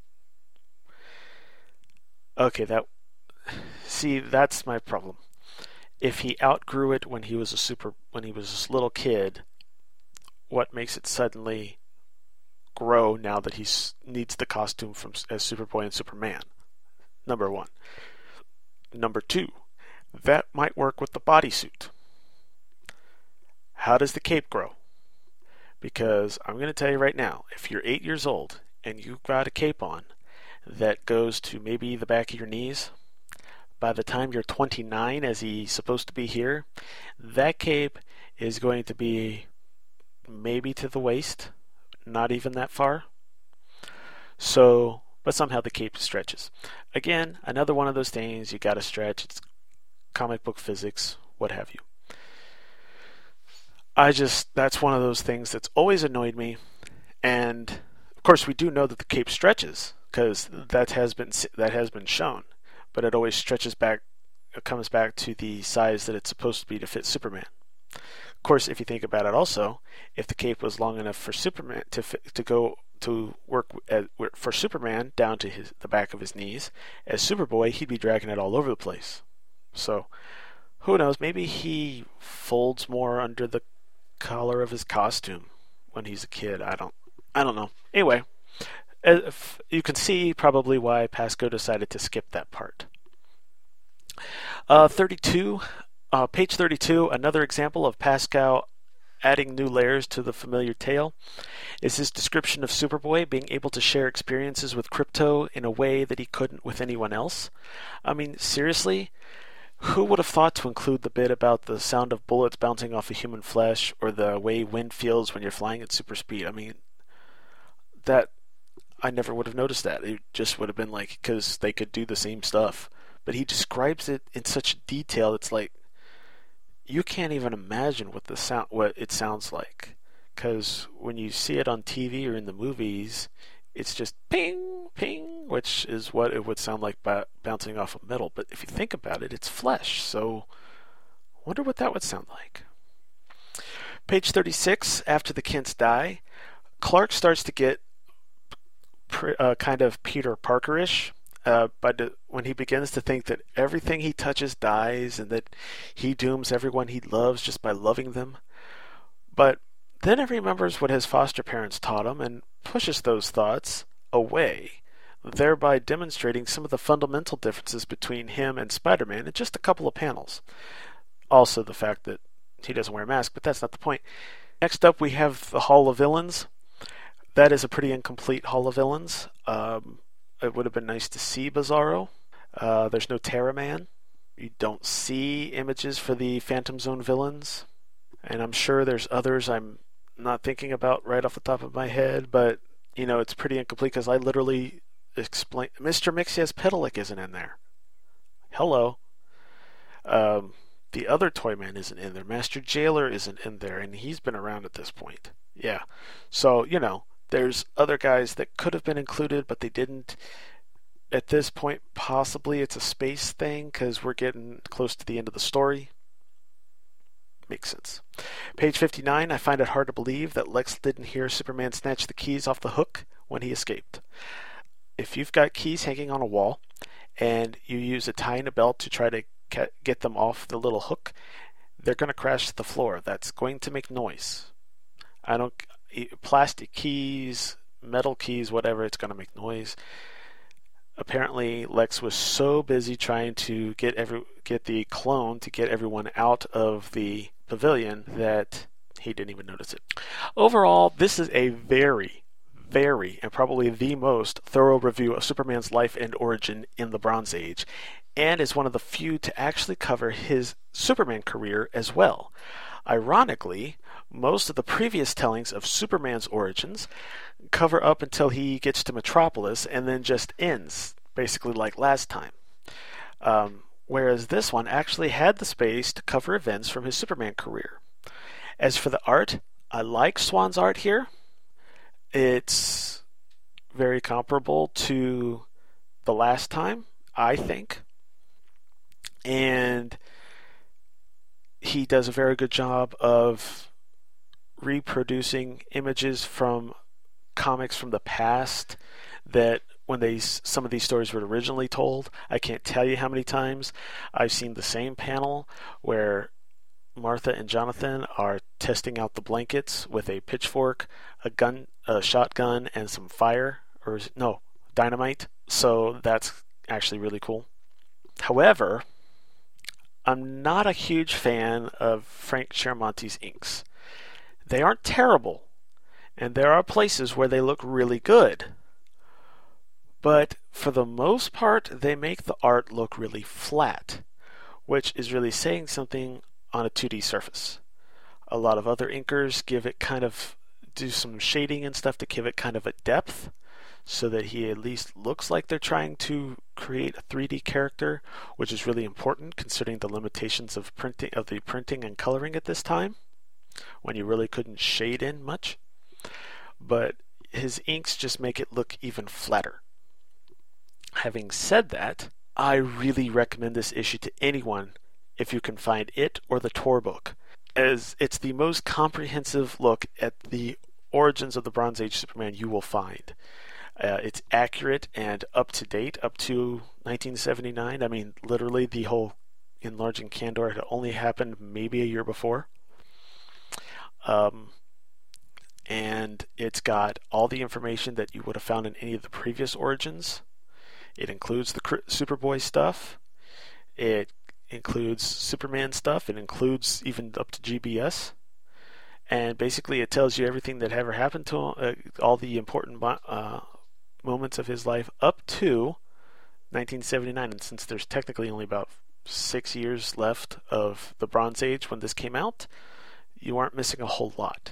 Okay, that's my problem. If he outgrew it when he was a little kid, what makes it suddenly grow now that he needs the costume as Superboy and Superman? Number one. Number two, that might work with the bodysuit. How does the cape grow? Because I'm going to tell you right now, if you're 8 years old and you've got a cape on, that goes to maybe the back of your knees. By the time you're 29, as he's supposed to be here, that cape is going to be maybe to the waist, not even that far. So, but somehow the cape stretches. Again, another one of those things you gotta stretch. It's comic book physics, what have you. That's one of those things that's always annoyed me. And of course we do know that the cape stretches, because that has been shown. But it always stretches back, it comes back to the size that it's supposed to be to fit Superman. Of course, if you think about it also, if the cape was long enough for Superman to go to work for Superman down to the back of his knees, as Superboy, he'd be dragging it all over the place. So, who knows, maybe he folds more under the collar of his costume when he's a kid. I don't know. Anyway, you can see probably why Pasco decided to skip that part. 32, page 32, another example of Pascal adding new layers to the familiar tale, is his description of Superboy being able to share experiences with Krypto in a way that he couldn't with anyone else. I mean, seriously? Who would have thought to include the bit about the sound of bullets bouncing off of human flesh, or the way wind feels when you're flying at super speed? I mean, that I never would have noticed that. It just would have been like, because they could do the same stuff. But he describes it in such detail, it's like, you can't even imagine what it sounds like. Because when you see it on TV or in the movies, it's just ping, ping, which is what it would sound like bouncing off of metal. But if you think about it, it's flesh. So, wonder what that would sound like. Page 36, after the Kents die, Clark starts to get kind of Peter Parker-ish. But when he begins to think that everything he touches dies and that he dooms everyone he loves just by loving them. But then he remembers what his foster parents taught him and pushes those thoughts away, thereby demonstrating some of the fundamental differences between him and Spider-Man in just a couple of panels. Also the fact that he doesn't wear a mask, but that's not the point. Next up we have the Hall of Villains. That is a pretty incomplete Hall of Villains. It would have been nice to see Bizarro. There's no Terra Man. You don't see images for the Phantom Zone villains. And I'm sure there's others I'm not thinking about right off the top of my head, but, you know, it's pretty incomplete because I literally explain. Mr. Mxyzptlk isn't in there. Hello. The other Toyman isn't in there. Master Jailer isn't in there, and he's been around at this point. Yeah. So, you know, there's other guys that could have been included, but they didn't. At this point, possibly it's a space thing because we're getting close to the end of the story. Makes sense. Page 59, I find it hard to believe that Lex didn't hear Superman snatch the keys off the hook when he escaped. If you've got keys hanging on a wall and you use a tie and a belt to try to get them off the little hook, they're going to crash to the floor. That's going to make noise. Plastic keys, metal keys, whatever, it's going to make noise. Apparently, Lex was so busy trying to get the clone to get everyone out of the pavilion that he didn't even notice it. Overall, this is a very, very, and probably the most thorough review of Superman's life and origin in the Bronze Age, and is one of the few to actually cover his Superman career as well. Ironically, most of the previous tellings of Superman's origins cover up until he gets to Metropolis and then just ends, basically like last time. Whereas this one actually had the space to cover events from his Superman career. As for the art, I like Swan's art here. It's very comparable to the last time, I think. And he does a very good job of reproducing images from comics from the past that when some of these stories were originally told. I can't tell you how many times I've seen the same panel where Martha and Jonathan are testing out the blankets with a pitchfork, a shotgun, and some dynamite. So that's actually really cool. However, I'm not a huge fan of Frank Chiaramonte's inks. They aren't terrible, and there are places where they look really good. But for the most part, they make the art look really flat, which is really saying something on a 2D surface. A lot of other inkers give it do some shading and stuff to give it kind of a depth, so that he at least looks like they're trying to create a 3D character, which is really important considering the limitations of the printing and coloring at this time, when you really couldn't shade in much. But his inks just make it look even flatter. Having said that, I really recommend this issue to anyone if you can find it or the Tor book, as it's the most comprehensive look at the origins of the Bronze Age Superman you will find. It's accurate and up to date up to 1979. I mean, literally the whole enlarging Kandor had only happened maybe a year before. And it's got all the information that you would have found in any of the previous origins. It includes the Superboy stuff. It includes Superman stuff. It includes even up to GBS. And basically it tells you everything that ever happened to him, all the important moments of his life up to 1979. And since there's technically only about 6 years left of the Bronze Age when this came out, you aren't missing a whole lot.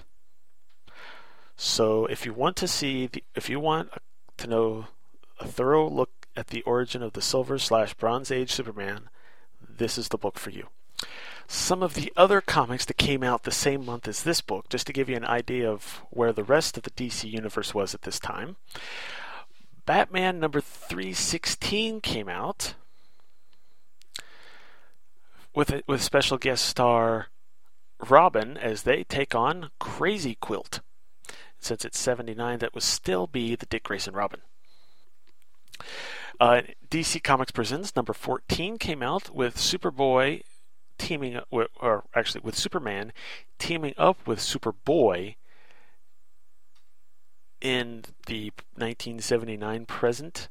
So if you want to know a thorough look at the origin of the Silver/Bronze Age Superman, this is the book for you. Some of the other comics that came out the same month as this book, just to give you an idea of where the rest of the DC universe was at this time. Batman number 316 came out with special guest star Robin as they take on Crazy Quilt. Since it's 79, that would still be the Dick Grayson Robin. DC Comics Presents number 14 came out with Superboy with Superman teaming up with Superboy in the 1979 present.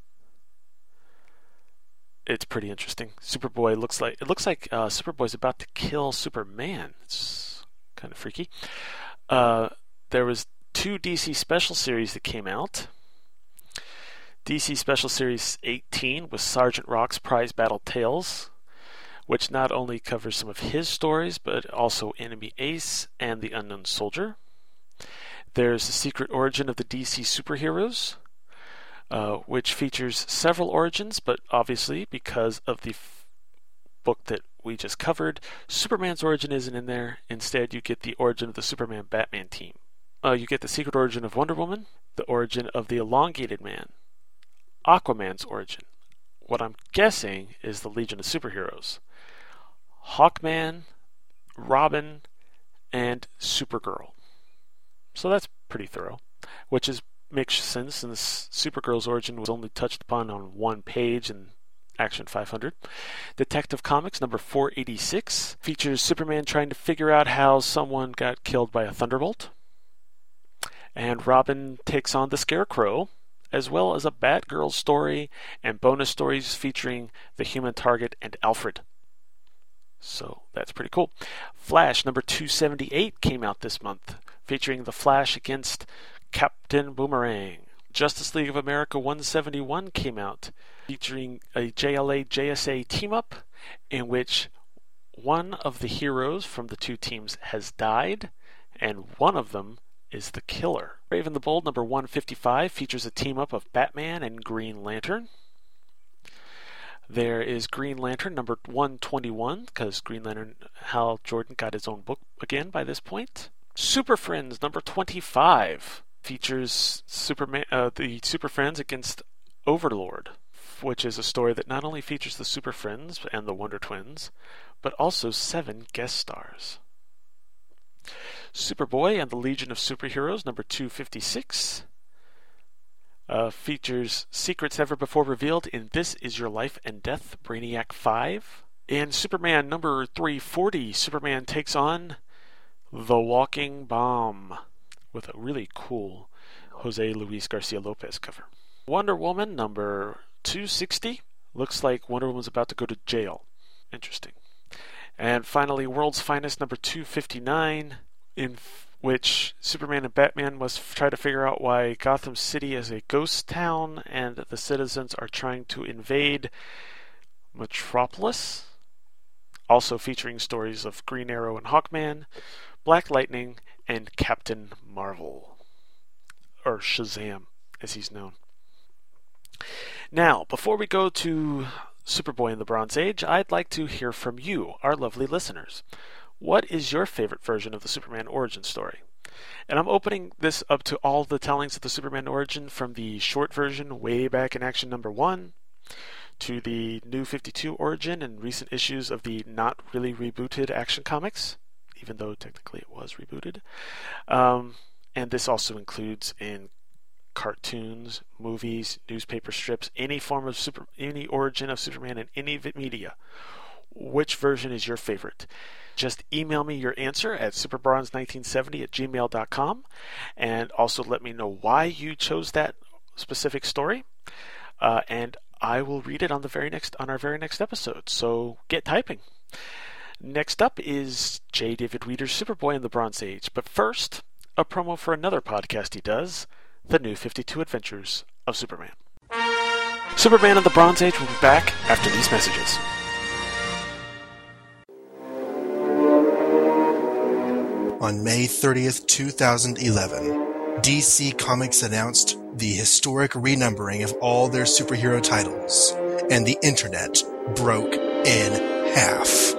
It's pretty interesting. Superboy looks like Superboy's about to kill Superman. It's kind of freaky. There was 2 DC Special Series that came out. DC Special Series 18 was Sergeant Rock's Prize Battle Tales, which not only covers some of his stories, but also Enemy Ace and the Unknown Soldier. There's The Secret Origin of the DC Superheroes, which features several origins, but obviously, because of the book that we just covered, Superman's origin isn't in there. Instead, you get the origin of the Superman-Batman team. You get the Secret Origin of Wonder Woman, the origin of the Elongated Man, Aquaman's origin. What I'm guessing is the Legion of Superheroes. Hawkman, Robin, and Supergirl. So that's pretty thorough, which makes sense since Supergirl's origin was only touched upon on one page in Action 500. Detective Comics number 486 features Superman trying to figure out how someone got killed by a thunderbolt. And Robin takes on the Scarecrow, as well as a Batgirl story and bonus stories featuring the Human Target and Alfred. So that's pretty cool. Flash number 278 came out this month, featuring the Flash against Captain Boomerang. Justice League of America 171 came out, featuring a JLA-JSA team-up in which one of the heroes from the 2 teams has died, and one of them is the killer. Raven the Bold number 155 features a team-up of Batman and Green Lantern. There is Green Lantern number 121, because Green Lantern Hal Jordan got his own book again by this point. Super Friends number 25 features the Super Friends against Overlord, which is a story that not only features the Super Friends and the Wonder Twins, but also 7 guest stars. Superboy and the Legion of Superheroes number 256 features secrets never before revealed in This Is Your Life and Death, Brainiac 5. In Superman number 340, Superman takes on The Walking Bomb with a really cool Jose Luis Garcia Lopez cover. Wonder Woman number 260 looks like Wonder Woman's about to go to jail. Interesting. And finally, World's Finest number 259 which Superman and Batman must try to figure out why Gotham City is a ghost town and the citizens are trying to invade Metropolis. Also featuring stories of Green Arrow and Hawkman, Black Lightning, and Captain Marvel. Or Shazam, as he's known. Now, before we go to Superboy in the Bronze Age, I'd like to hear from you, our lovely listeners. What is your favorite version of the Superman origin story? And I'm opening this up to all the tellings of the Superman origin, from the short version way back in Action number 1, to the New 52 origin and recent issues of the not really rebooted Action Comics, even though technically it was rebooted. And this also includes in cartoons, movies, newspaper strips, any form of any origin of Superman in any media. Which version is your favorite? Just email me your answer at superbronze1970@gmail.com, and also let me know why you chose that specific story. And I will read it on our very next episode. So get typing. Next up is J. David Weider's Superboy in the Bronze Age. But first, a promo for another podcast he does, The New 52 Adventures of Superman. Superman in the Bronze Age will be back after these messages. On May 30th, 2011, DC Comics announced the historic renumbering of all their superhero titles, and the internet broke in half.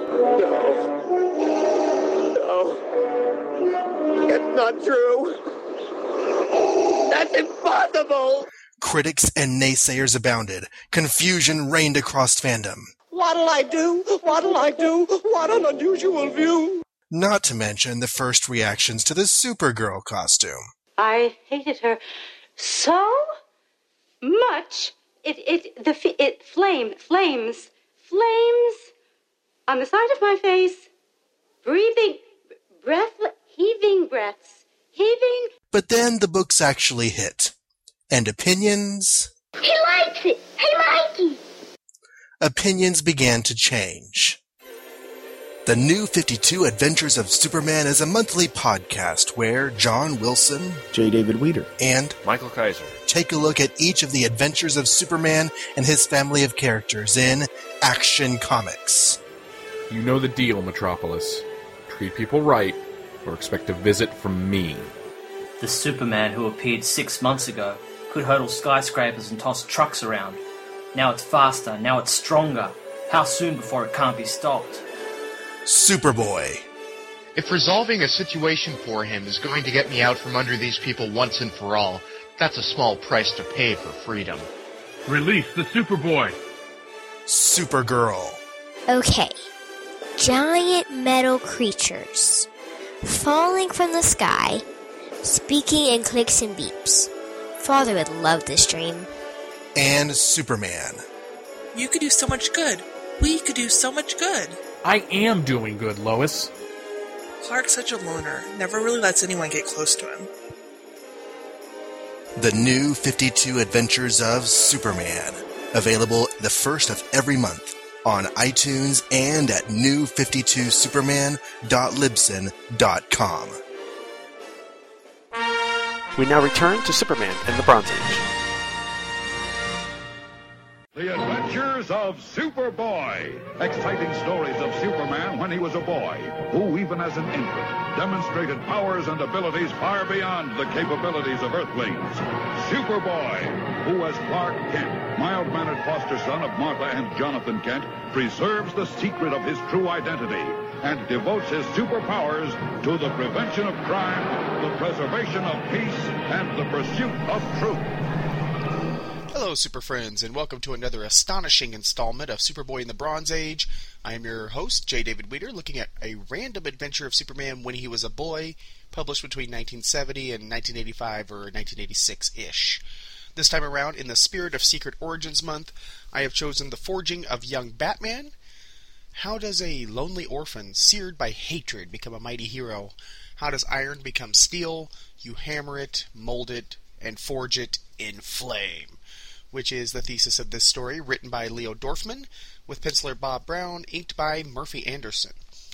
No. It's not true. That's impossible. Critics and naysayers abounded. Confusion reigned across fandom. What'll I do? What'll I do? What an unusual view. Not to mention the first reactions to the Supergirl costume. I hated her so much. It flames on the side of my face, heaving breaths. But then the books actually hit. And opinions... He likes it. Hey, Mikey. Opinions began to change. The New 52 Adventures of Superman is a monthly podcast where John Wilson, J. David Weider, and Michael Kaiser take a look at each of the adventures of Superman and his family of characters in Action Comics. You know the deal, Metropolis. Treat people right, or expect a visit from me. The Superman who appeared 6 months ago could hurdle skyscrapers and toss trucks around. Now it's faster, now it's stronger. How soon before it can't be stopped? Superboy. If resolving a situation for him is going to get me out from under these people once and for all, that's a small price to pay for freedom. Release the Superboy. Supergirl. Okay. Giant metal creatures falling from the sky, speaking in clicks and beeps. Father would love this dream. And Superman. You could do so much good. We could do so much good. I am doing good, Lois. Clark's such a loner. Never really lets anyone get close to him. The New 52 Adventures of Superman. Available the first of every month on iTunes and at new52superman.libsyn.com. We now return to Superman in the Bronze Age. The Adventures of Superboy. Exciting stories of Superman when he was a boy, who, even as an infant, demonstrated powers and abilities far beyond the capabilities of Earthlings. Superboy, who as Clark Kent, mild-mannered foster son of Martha and Jonathan Kent, preserves the secret of his true identity and devotes his superpowers to the prevention of crime, the preservation of peace, and the pursuit of truth. Hello, Super Friends, and welcome to another astonishing installment of Superboy in the Bronze Age. I am your host, J. David Weider, looking at a random adventure of Superman when he was a boy, published between 1970 and 1985 or 1986-ish. This time around, in the spirit of Secret Origins Month, I have chosen The Forging of Young Batman. How does a lonely orphan, seared by hatred, become a mighty hero? How does iron become steel? You hammer it, mold it, and forge it in flame. Which is the thesis of this story, written by Leo Dorfman, with penciler Bob Brown, inked by Murphy Anderson.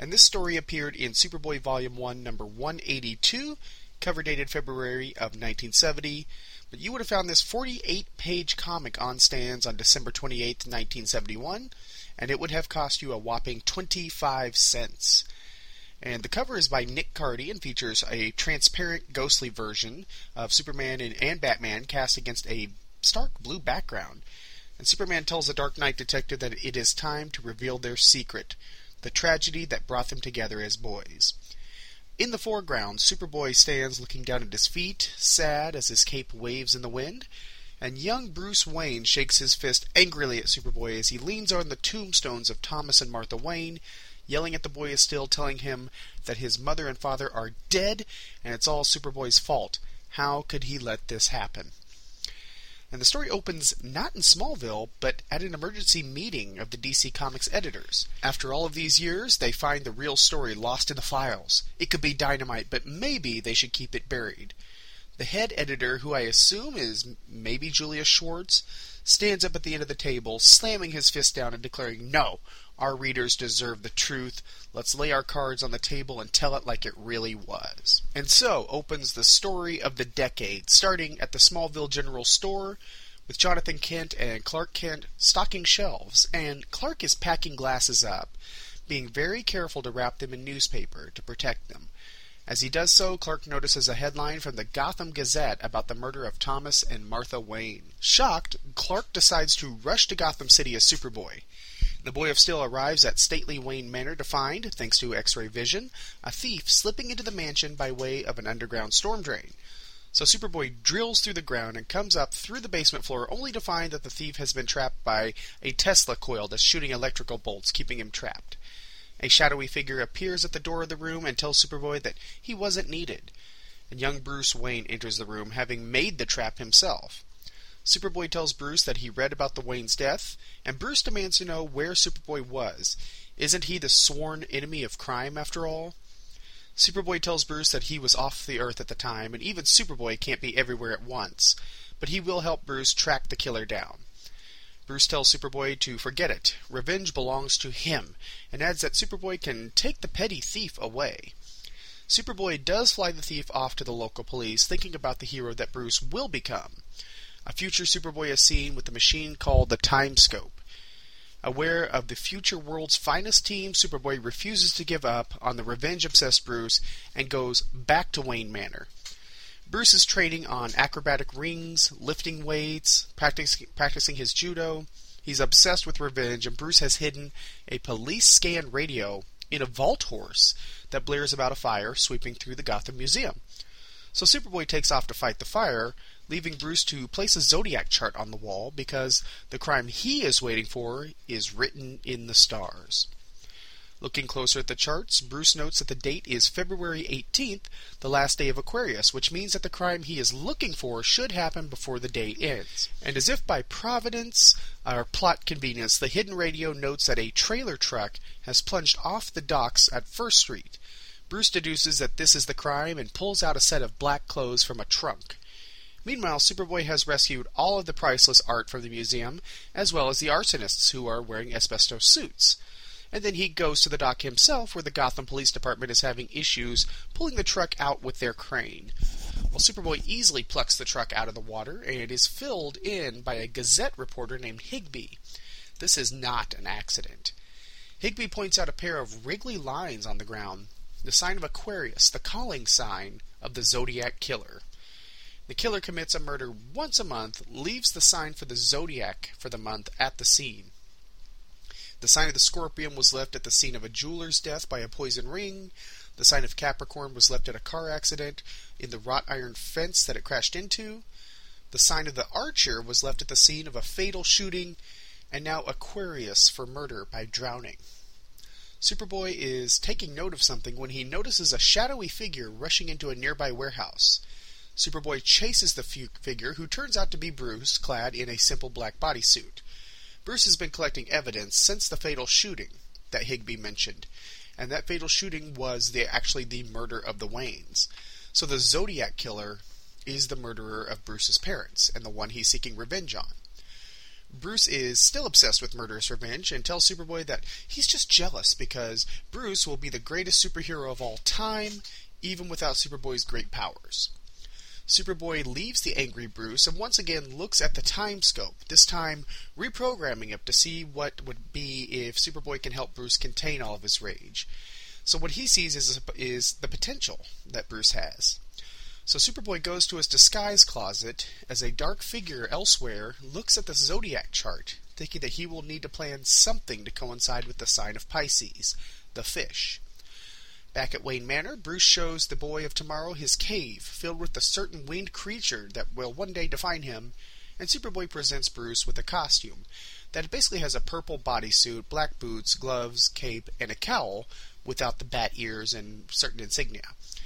And this story appeared in Superboy Volume 1, number 182, cover dated February of 1970. But you would have found this 48-page comic on stands on December 28, 1971, and it would have cost you a whopping 25 cents. And the cover is by Nick Cardy and features a transparent, ghostly version of Superman and Batman cast against a stark blue background. And Superman tells the Dark Knight detective that it is time to reveal their secret, the tragedy that brought them together as boys. In the foreground, Superboy stands looking down at his feet, sad as his cape waves in the wind, and young Bruce Wayne shakes his fist angrily at Superboy as he leans on the tombstones of Thomas and Martha Wayne, yelling at the boy still, telling him that his mother and father are dead, and it's all Superboy's fault. How could he let this happen? And the story opens not in Smallville, but at an emergency meeting of the DC Comics editors. After all of these years, they find the real story lost in the files. It could be dynamite, but maybe they should keep it buried. The head editor, who I assume is maybe Julius Schwartz, stands up at the end of the table, slamming his fist down and declaring, "No, our readers deserve the truth. Let's lay our cards on the table and tell it like it really was." And so opens the story of the decade, starting at the Smallville General Store, with Jonathan Kent and Clark Kent stocking shelves, and Clark is packing glasses up, being very careful to wrap them in newspaper to protect them. As he does so, Clark notices a headline from the Gotham Gazette about the murder of Thomas and Martha Wayne. Shocked, Clark decides to rush to Gotham City as Superboy. The Boy of Steel arrives at stately Wayne Manor to find, thanks to X-ray vision, a thief slipping into the mansion by way of an underground storm drain. So Superboy drills through the ground and comes up through the basement floor, only to find that the thief has been trapped by a Tesla coil that's shooting electrical bolts, keeping him trapped. A shadowy figure appears at the door of the room and tells Superboy that he wasn't needed. And young Bruce Wayne enters the room, having made the trap himself. Superboy tells Bruce that he read about the Wayne's death, and Bruce demands to know where Superboy was. Isn't he the sworn enemy of crime, after all? Superboy tells Bruce that he was off the Earth at the time, and even Superboy can't be everywhere at once, but he will help Bruce track the killer down. Bruce tells Superboy to forget it. Revenge belongs to him, and adds that Superboy can take the petty thief away. Superboy does fly the thief off to the local police, thinking about the hero that Bruce will become. A future Superboy is seen with a machine called the Time Scope. Aware of the future world's finest team, Superboy refuses to give up on the revenge-obsessed Bruce and goes back to Wayne Manor. Bruce is training on acrobatic rings, lifting weights, practicing his judo. He's obsessed with revenge, and Bruce has hidden a police scan radio in a vault horse that blares about a fire sweeping through the Gotham Museum. So Superboy takes off to fight the fire, leaving Bruce to place a zodiac chart on the wall because the crime he is waiting for is written in the stars. Looking closer at the charts, Bruce notes that the date is February 18th, the last day of Aquarius, which means that the crime he is looking for should happen before the day ends. And as if by providence or plot convenience, the hidden radio notes that a trailer truck has plunged off the docks at First Street. Bruce deduces that this is the crime and pulls out a set of black clothes from a trunk. Meanwhile, Superboy has rescued all of the priceless art from the museum, as well as the arsonists who are wearing asbestos suits. And then he goes to the dock himself, where the Gotham Police Department is having issues pulling the truck out with their crane. Well, Superboy easily plucks the truck out of the water, and it is filled in by a Gazette reporter named Higby. This is not an accident. Higby points out a pair of wriggly lines on the ground, the sign of Aquarius, the calling sign of the Zodiac Killer. The killer commits a murder once a month, leaves the sign for the Zodiac for the month at the scene. The sign of the Scorpion was left at the scene of a jeweler's death by a poison ring. The sign of Capricorn was left at a car accident in the wrought iron fence that it crashed into. The sign of the Archer was left at the scene of a fatal shooting, and now Aquarius for murder by drowning. Superboy is taking note of something when he notices a shadowy figure rushing into a nearby warehouse. Superboy chases the figure, who turns out to be Bruce, clad in a simple black bodysuit. Bruce has been collecting evidence since the fatal shooting that Higby mentioned, and that fatal shooting was actually the murder of the Waynes. So the Zodiac Killer is the murderer of Bruce's parents, and the one he's seeking revenge on. Bruce is still obsessed with murderous revenge and tells Superboy that he's just jealous because Bruce will be the greatest superhero of all time, even without Superboy's great powers. Superboy leaves the angry Bruce and once again looks at the time scope, this time reprogramming it to see what would be if Superboy can help Bruce contain all of his rage. So what he sees is the potential that Bruce has. So Superboy goes to his disguise closet as a dark figure elsewhere looks at the zodiac chart, thinking that he will need to plan something to coincide with the sign of Pisces, the fish. Back at Wayne Manor, Bruce shows the boy of tomorrow his cave, filled with a certain winged creature that will one day define him, and Superboy presents Bruce with a costume that basically has a purple bodysuit, black boots, gloves, cape, and a cowl without the bat ears and certain insignia.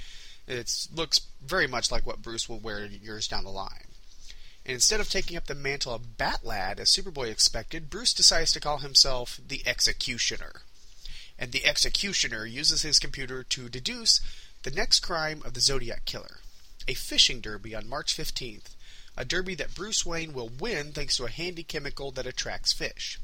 It looks very much like what Bruce will wear years down the line. And instead of taking up the mantle of Bat Lad, as Superboy expected, Bruce decides to call himself the Executioner. And the Executioner uses his computer to deduce the next crime of the Zodiac Killer, a fishing derby on March 15th, a derby that Bruce Wayne will win thanks to a handy chemical that attracts fish.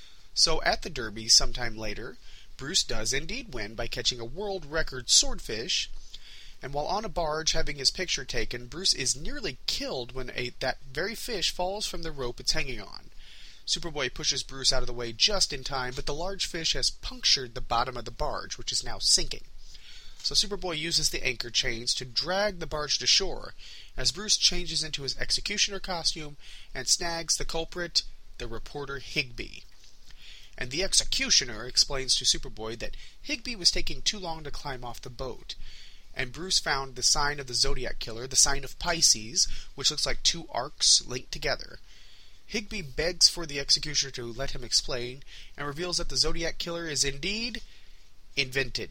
So at the derby, sometime later, Bruce does indeed win by catching a world record swordfish, and while on a barge having his picture taken, Bruce is nearly killed when that very fish falls from the rope it's hanging on. Superboy pushes Bruce out of the way just in time, but the large fish has punctured the bottom of the barge, which is now sinking. So Superboy uses the anchor chains to drag the barge to shore, as Bruce changes into his Executioner costume and snags the culprit, the reporter Higby. And the Executioner explains to Superboy that Higby was taking too long to climb off the boat, and Bruce found the sign of the Zodiac Killer, the sign of Pisces, which looks like two arcs linked together. Higby begs for the Executioner to let him explain, and reveals that the Zodiac Killer is indeed invented.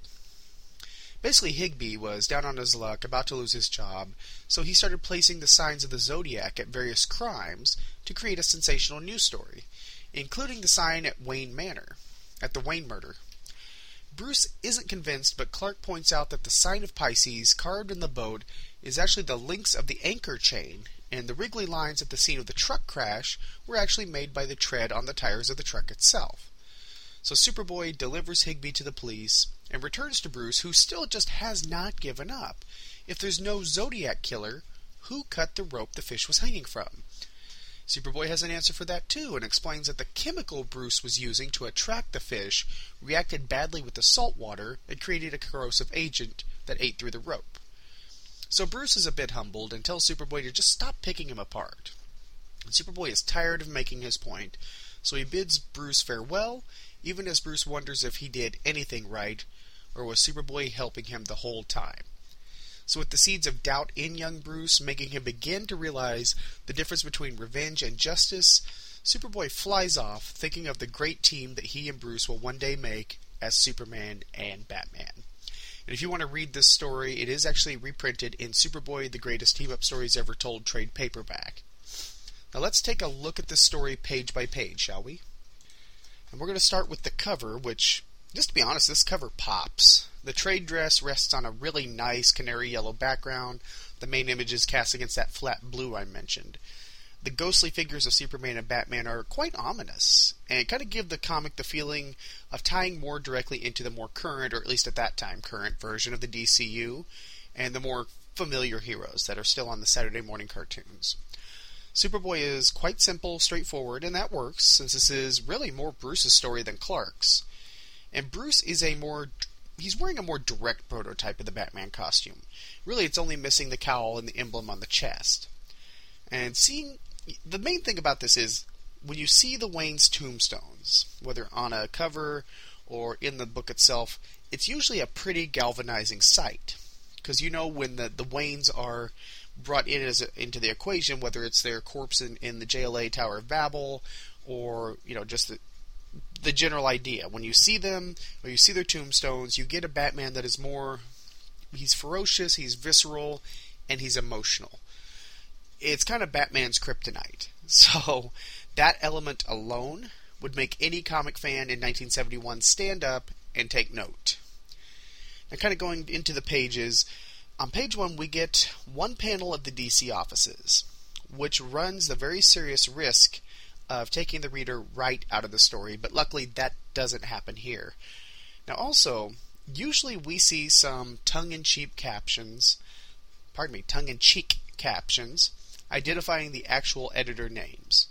Basically, Higby was down on his luck, about to lose his job, so he started placing the signs of the Zodiac at various crimes to create a sensational news story, including the sign at Wayne Manor, at the Wayne murder. Bruce isn't convinced, but Clark points out that the sign of Pisces carved in the boat is actually the links of the anchor chain, and the wriggly lines at the scene of the truck crash were actually made by the tread on the tires of the truck itself. So Superboy delivers Higby to the police, and returns to Bruce, who still just has not given up. If there's no Zodiac Killer, who cut the rope the fish was hanging from? Superboy has an answer for that too, and explains that the chemical Bruce was using to attract the fish reacted badly with the salt water and created a corrosive agent that ate through the rope. So Bruce is a bit humbled and tells Superboy to just stop picking him apart. And Superboy is tired of making his point, so he bids Bruce farewell, even as Bruce wonders if he did anything right, or was Superboy helping him the whole time. So with the seeds of doubt in young Bruce, making him begin to realize the difference between revenge and justice, Superboy flies off, thinking of the great team that he and Bruce will one day make as Superman and Batman. And if you want to read this story, it is actually reprinted in Superboy, the Greatest Team-Up Stories Ever Told trade paperback. Now let's take a look at this story page by page, shall we? And we're going to start with the cover, which, just to be honest, this cover pops. The trade dress rests on a really nice canary yellow background. The main image is cast against that flat blue I mentioned. The ghostly figures of Superman and Batman are quite ominous, and kind of give the comic the feeling of tying more directly into the more current, or at least at that time, current version of the DCU, and the more familiar heroes that are still on the Saturday morning cartoons. Superboy is quite simple, straightforward, and that works, since this is really more Bruce's story than Clark's. And Bruce is he's wearing a more direct prototype of the Batman costume. Really, it's only missing the cowl and the emblem on the chest. And the main thing about this is, when you see the Wayne's tombstones, whether on a cover or in the book itself, it's usually a pretty galvanizing sight. Because you know when the Waynes are brought into the equation, whether it's their corpse in the JLA Tower of Babel, or just the general idea. When you see them, or you see their tombstones, you get a Batman that is he's ferocious, he's visceral, and he's emotional. It's kind of Batman's kryptonite. So that element alone would make any comic fan in 1971 stand up and take note. Now, kind of going into the pages, on page 1 we get one panel of the DC offices, which runs the very serious risk of taking the reader right out of the story, but luckily that doesn't happen here. Now also, usually we see some tongue-in-cheek captions identifying the actual editor names.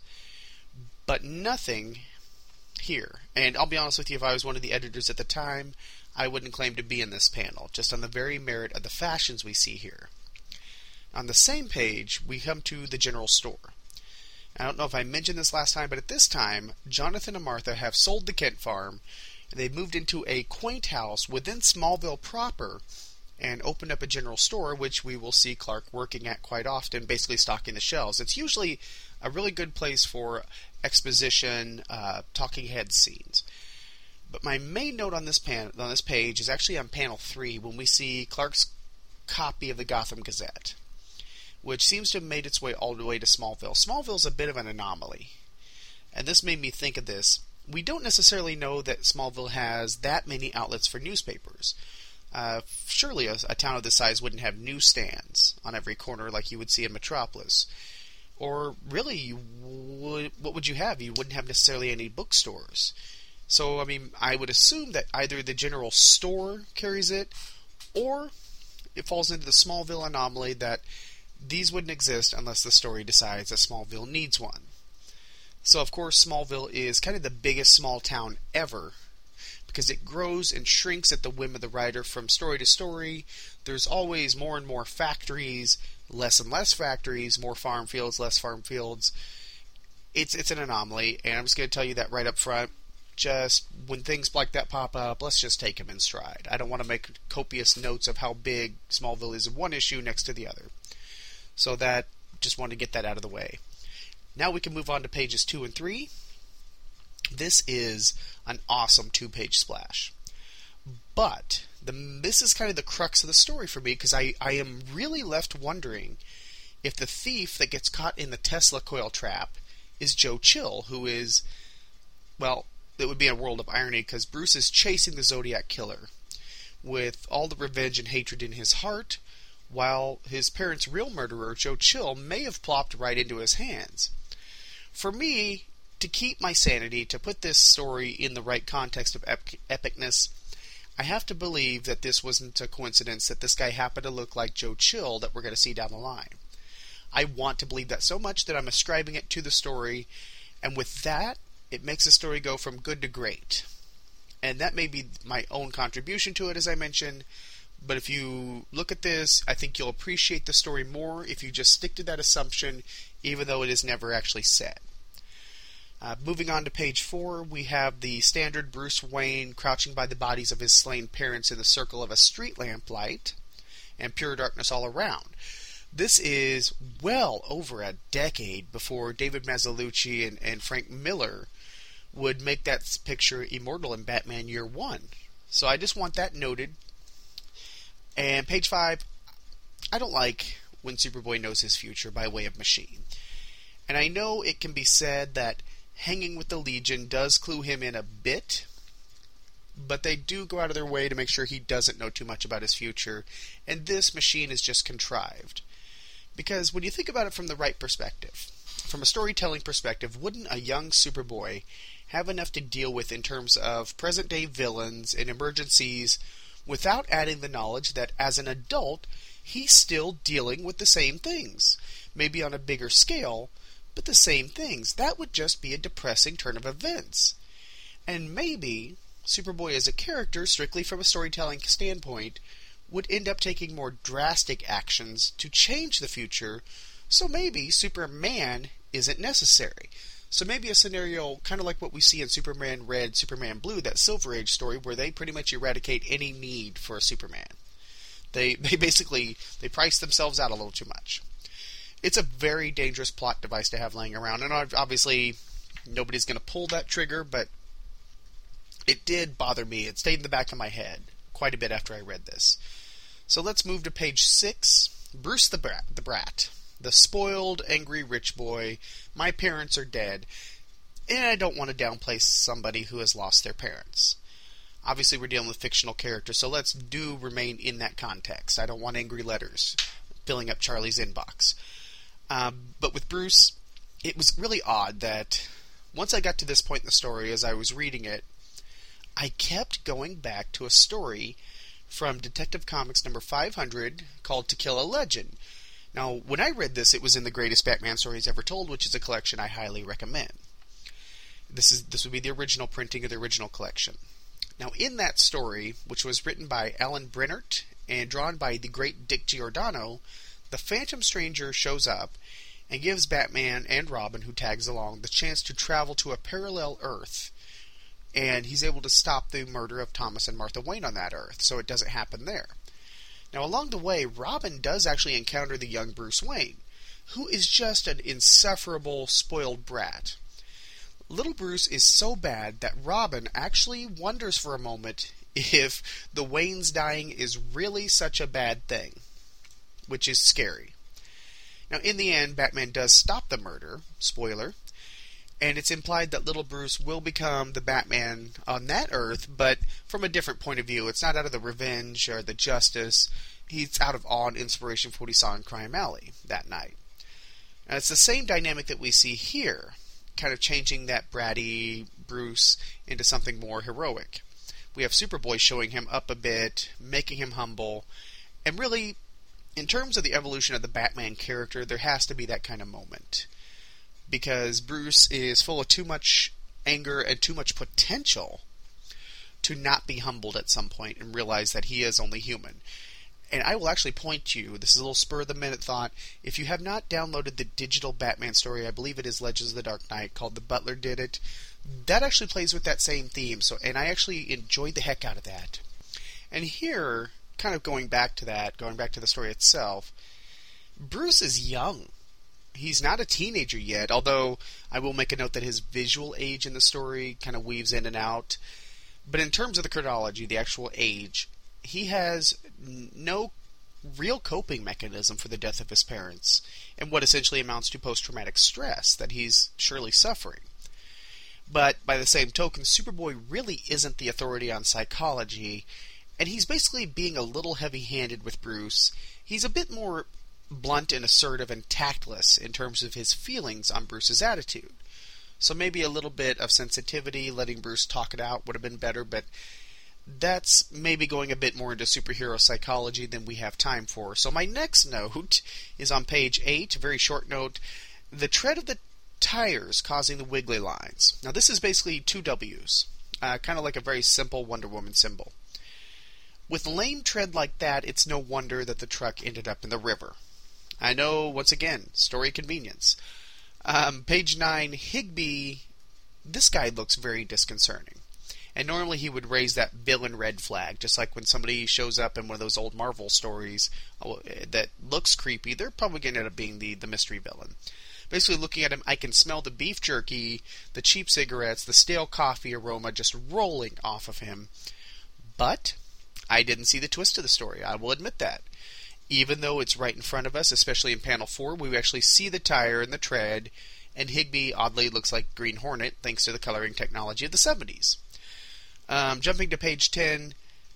But nothing here. And I'll be honest with you, if I was one of the editors at the time, I wouldn't claim to be in this panel, just on the very merit of the fashions we see here. On the same page, we come to the general store. I don't know if I mentioned this last time, but at this time, Jonathan and Martha have sold the Kent farm, and they've moved into a quaint house within Smallville proper, and opened up a general store, which we will see Clark working at quite often, basically stocking the shelves. It's usually a really good place for exposition, talking head scenes. But my main note on this page is actually on panel 3, when we see Clark's copy of the Gotham Gazette, which seems to have made its way all the way to Smallville. Smallville's a bit of an anomaly, and this made me think of this. We don't necessarily know that Smallville has that many outlets for newspapers. Surely a town of this size wouldn't have newsstands on every corner like you would see in Metropolis. Or really, what would you have? You wouldn't have necessarily any bookstores. So, I mean, I would assume that either the general store carries it, or it falls into the Smallville anomaly that these wouldn't exist unless the story decides that Smallville needs one. So, of course, Smallville is kind of the biggest small town ever, because it grows and shrinks at the whim of the writer from story to story. There's always more and more factories, less and less factories, more farm fields, less farm fields. It's an anomaly, and I'm just going to tell you that right up front. Just when things like that pop up, let's just take them in stride. I don't want to make copious notes of how big Smallville is in one issue next to the other. So that, just wanted to get that out of the way. Now we can move on to pages 2 and 3. This is an awesome 2-page splash. But this is kind of the crux of the story for me, because I am really left wondering if the thief that gets caught in the Tesla coil trap is Joe Chill, who is, well, it would be a world of irony, because Bruce is chasing the Zodiac Killer with all the revenge and hatred in his heart, while his parents' real murderer, Joe Chill, may have plopped right into his hands. For me, to keep my sanity, to put this story in the right context of epicness, I have to believe that this wasn't a coincidence, that this guy happened to look like Joe Chill that we're going to see down the line. I want to believe that so much that I'm ascribing it to the story, and with that, it makes the story go from good to great. And that may be my own contribution to it, as I mentioned, but if you look at this, I think you'll appreciate the story more if you just stick to that assumption, even though it is never actually said. Moving on to page 4, we have the standard Bruce Wayne crouching by the bodies of his slain parents in the circle of a street lamp light, and pure darkness all around. This is well over a decade before David Mazzalucci and Frank Miller would make that picture immortal in Batman Year One. So I just want that noted. And page 5, I don't like when Superboy knows his future by way of machine. And I know it can be said that hanging with the Legion does clue him in a bit, but they do go out of their way to make sure he doesn't know too much about his future, and this machine is just contrived. Because when you think about it from the right perspective, from a storytelling perspective, wouldn't a young Superboy have enough to deal with in terms of present-day villains and emergencies without adding the knowledge that as an adult, he's still dealing with the same things? Maybe on a bigger scale, but the same things. That would just be a depressing turn of events. And maybe Superboy as a character, strictly from a storytelling standpoint, would end up taking more drastic actions to change the future, so maybe Superman isn't necessary. So maybe a scenario kind of like what we see in Superman Red, Superman Blue, that Silver Age story, where they pretty much eradicate any need for a Superman. They basically price themselves out a little too much. It's a very dangerous plot device to have laying around, and obviously nobody's going to pull that trigger, but it did bother me. It stayed in the back of my head quite a bit after I read this. So let's move to page 6. Bruce the Brat. The spoiled, angry rich boy. My parents are dead. And I don't want to downplay somebody who has lost their parents. Obviously, we're dealing with fictional characters, so let's remain in that context. I don't want angry letters filling up Charlie's inbox. But with Bruce, it was really odd that once I got to this point in the story, as I was reading it, I kept going back to a story from Detective Comics number 500 called To Kill a Legend. Now, when I read this, it was in the Greatest Batman Stories Ever Told, which is a collection I highly recommend. This would be the original printing of the original collection. Now, in that story, which was written by Alan Brennert and drawn by the great Dick Giordano, the Phantom Stranger shows up and gives Batman and Robin, who tags along, the chance to travel to a parallel Earth. And he's able to stop the murder of Thomas and Martha Wayne on that Earth, so it doesn't happen there. Now, along the way, Robin does actually encounter the young Bruce Wayne, who is just an insufferable, spoiled brat. Little Bruce is so bad that Robin actually wonders for a moment if the Waynes dying is really such a bad thing, which is scary. Now, in the end, Batman does stop the murder, spoiler, and it's implied that little Bruce will become the Batman on that Earth, but from a different point of view. It's not out of the revenge or the justice. He's out of awe and inspiration for what he saw in Crime Alley that night. And it's the same dynamic that we see here, kind of changing that bratty Bruce into something more heroic. We have Superboy showing him up a bit, making him humble, and really, in terms of the evolution of the Batman character, there has to be that kind of moment. Because Bruce is full of too much anger and too much potential to not be humbled at some point and realize that he is only human. And I will actually point you, this is a little spur-of-the-minute thought, if you have not downloaded the digital Batman story, I believe it is Legends of the Dark Knight, called The Butler Did It, that actually plays with that same theme, and I actually enjoyed the heck out of that. And here, kind of going back to the story itself, Bruce is young. He's not a teenager yet, although I will make a note that his visual age in the story kind of weaves in and out. But in terms of the chronology, the actual age, he has no real coping mechanism for the death of his parents, and what essentially amounts to post-traumatic stress that he's surely suffering. But by the same token, Superboy really isn't the authority on psychology, and he's basically being a little heavy-handed with Bruce. He's a bit more blunt and assertive and tactless in terms of his feelings on Bruce's attitude. So maybe a little bit of sensitivity, letting Bruce talk it out would have been better, but that's maybe going a bit more into superhero psychology than we have time for. So my next note is on page 8, a very short note, the tread of the tires causing the wiggly lines. Now this is basically two W's, kind of like a very simple Wonder Woman symbol. With lame tread like that, it's no wonder that the truck ended up in the river. I know, once again, story convenience. Page 9, Higby, this guy looks very disconcerting. And normally he would raise that villain red flag, just like when somebody shows up in one of those old Marvel stories that looks creepy, they're probably going to end up being the mystery villain. Basically looking at him, I can smell the beef jerky, the cheap cigarettes, the stale coffee aroma just rolling off of him. But I didn't see the twist of the story, I will admit that. Even though it's right in front of us, especially in panel 4, we actually see the tire and the tread, and Higby oddly looks like Green Hornet, thanks to the coloring technology of the 70s. Jumping to page 10,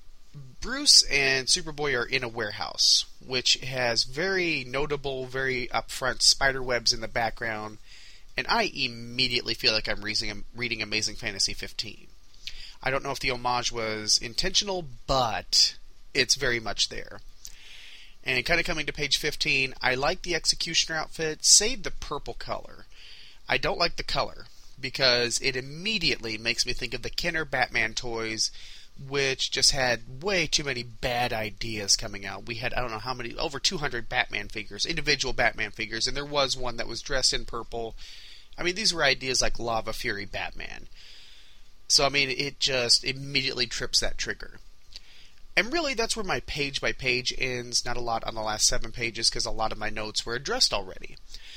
Bruce and Superboy are in a warehouse, which has very notable, very upfront spider webs in the background, and I immediately feel like I'm reading Amazing Fantasy 15. I don't know if the homage was intentional, but it's very much there. And kind of coming to page 15, I like the Executioner outfit, save the purple color. I don't like the color, because it immediately makes me think of the Kenner Batman toys, which just had way too many bad ideas coming out. We had, I don't know how many, over 200 Batman figures, individual Batman figures, and there was one that was dressed in purple. I mean, these were ideas like Lava Fury Batman. So, I mean, it just immediately trips that trigger. And really, that's where my page-by-page ends. Not a lot on the last 7 pages, because a lot of my notes were addressed already.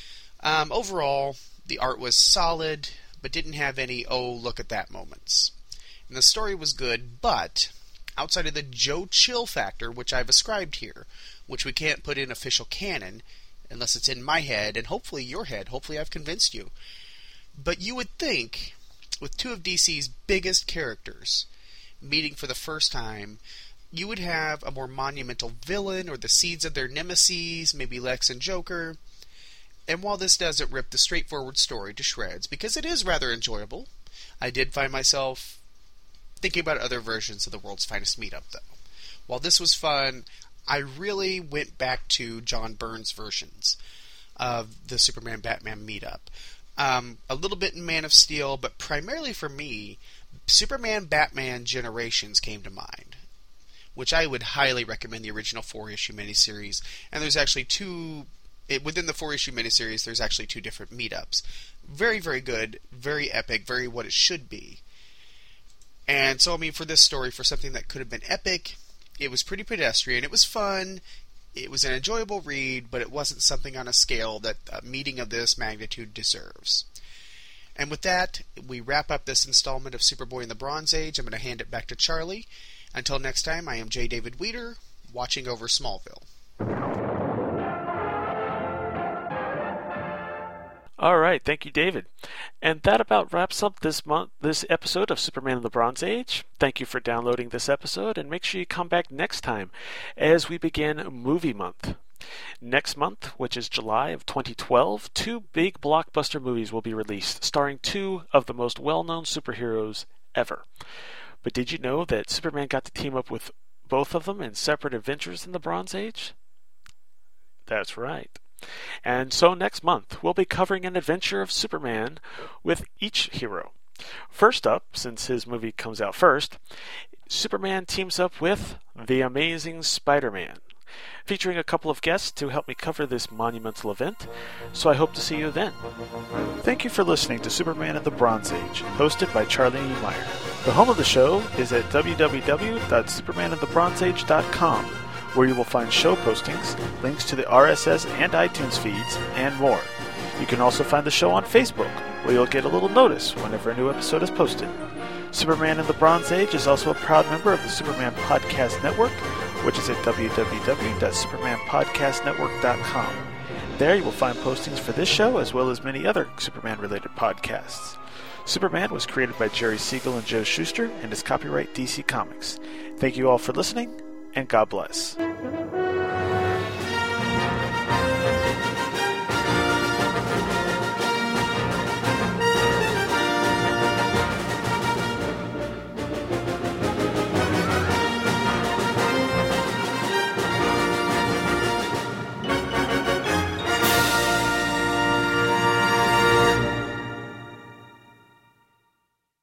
Overall, the art was solid, but didn't have any, oh, look at that moments. And the story was good, but outside of the Joe Chill factor, which I've ascribed here, which we can't put in official canon, unless it's in my head, and hopefully your head, hopefully I've convinced you. But you would think, with two of DC's biggest characters meeting for the first time, you would have a more monumental villain or the seeds of their nemesis, maybe Lex and Joker. And while this doesn't rip the straightforward story to shreds, because it is rather enjoyable, I did find myself thinking about other versions of the World's Finest Meetup, though. While this was fun, I really went back to John Byrne's versions of the Superman-Batman Meetup. A little bit in Man of Steel, but primarily for me, Superman-Batman Generations came to mind, which I would highly recommend the original 4-issue miniseries. And there's actually within the 4-issue miniseries, there's actually 2 different meetups. Very, very good, very epic, very what it should be. And so, I mean, for this story, for something that could have been epic, it was pretty pedestrian. It was fun. It was an enjoyable read, but it wasn't something on a scale that a meeting of this magnitude deserves. And with that, we wrap up this installment of Superboy in the Bronze Age. I'm going to hand it back to Charlie. Until next time, I am J. David Weeder, watching over Smallville. All right, thank you, David. And that about wraps up this episode of Superman in the Bronze Age. Thank you for downloading this episode, and make sure you come back next time as we begin Movie Month. Next month, which is July of 2012, 2 big blockbuster movies will be released, starring 2 of the most well-known superheroes ever. But did you know that Superman got to team up with both of them in separate adventures in the Bronze Age? That's right. And so next month, we'll be covering an adventure of Superman with each hero. First up, since his movie comes out first, Superman teams up with The Amazing Spider-Man, featuring a couple of guests to help me cover this monumental event, so I hope to see you then. Thank you for listening to Superman in the Bronze Age, hosted by Charlie E. Meyer. The home of the show is at www.supermaninthebronzeage.com, where you will find show postings, links to the RSS and iTunes feeds, and more. You can also find the show on Facebook, where you'll get a little notice whenever a new episode is posted. Superman in the Bronze Age is also a proud member of the Superman Podcast Network, which is at www.supermanpodcastnetwork.com. There you will find postings for this show as well as many other Superman-related podcasts. Superman was created by Jerry Siegel and Joe Shuster and is copyright DC Comics. Thank you all for listening, and God bless.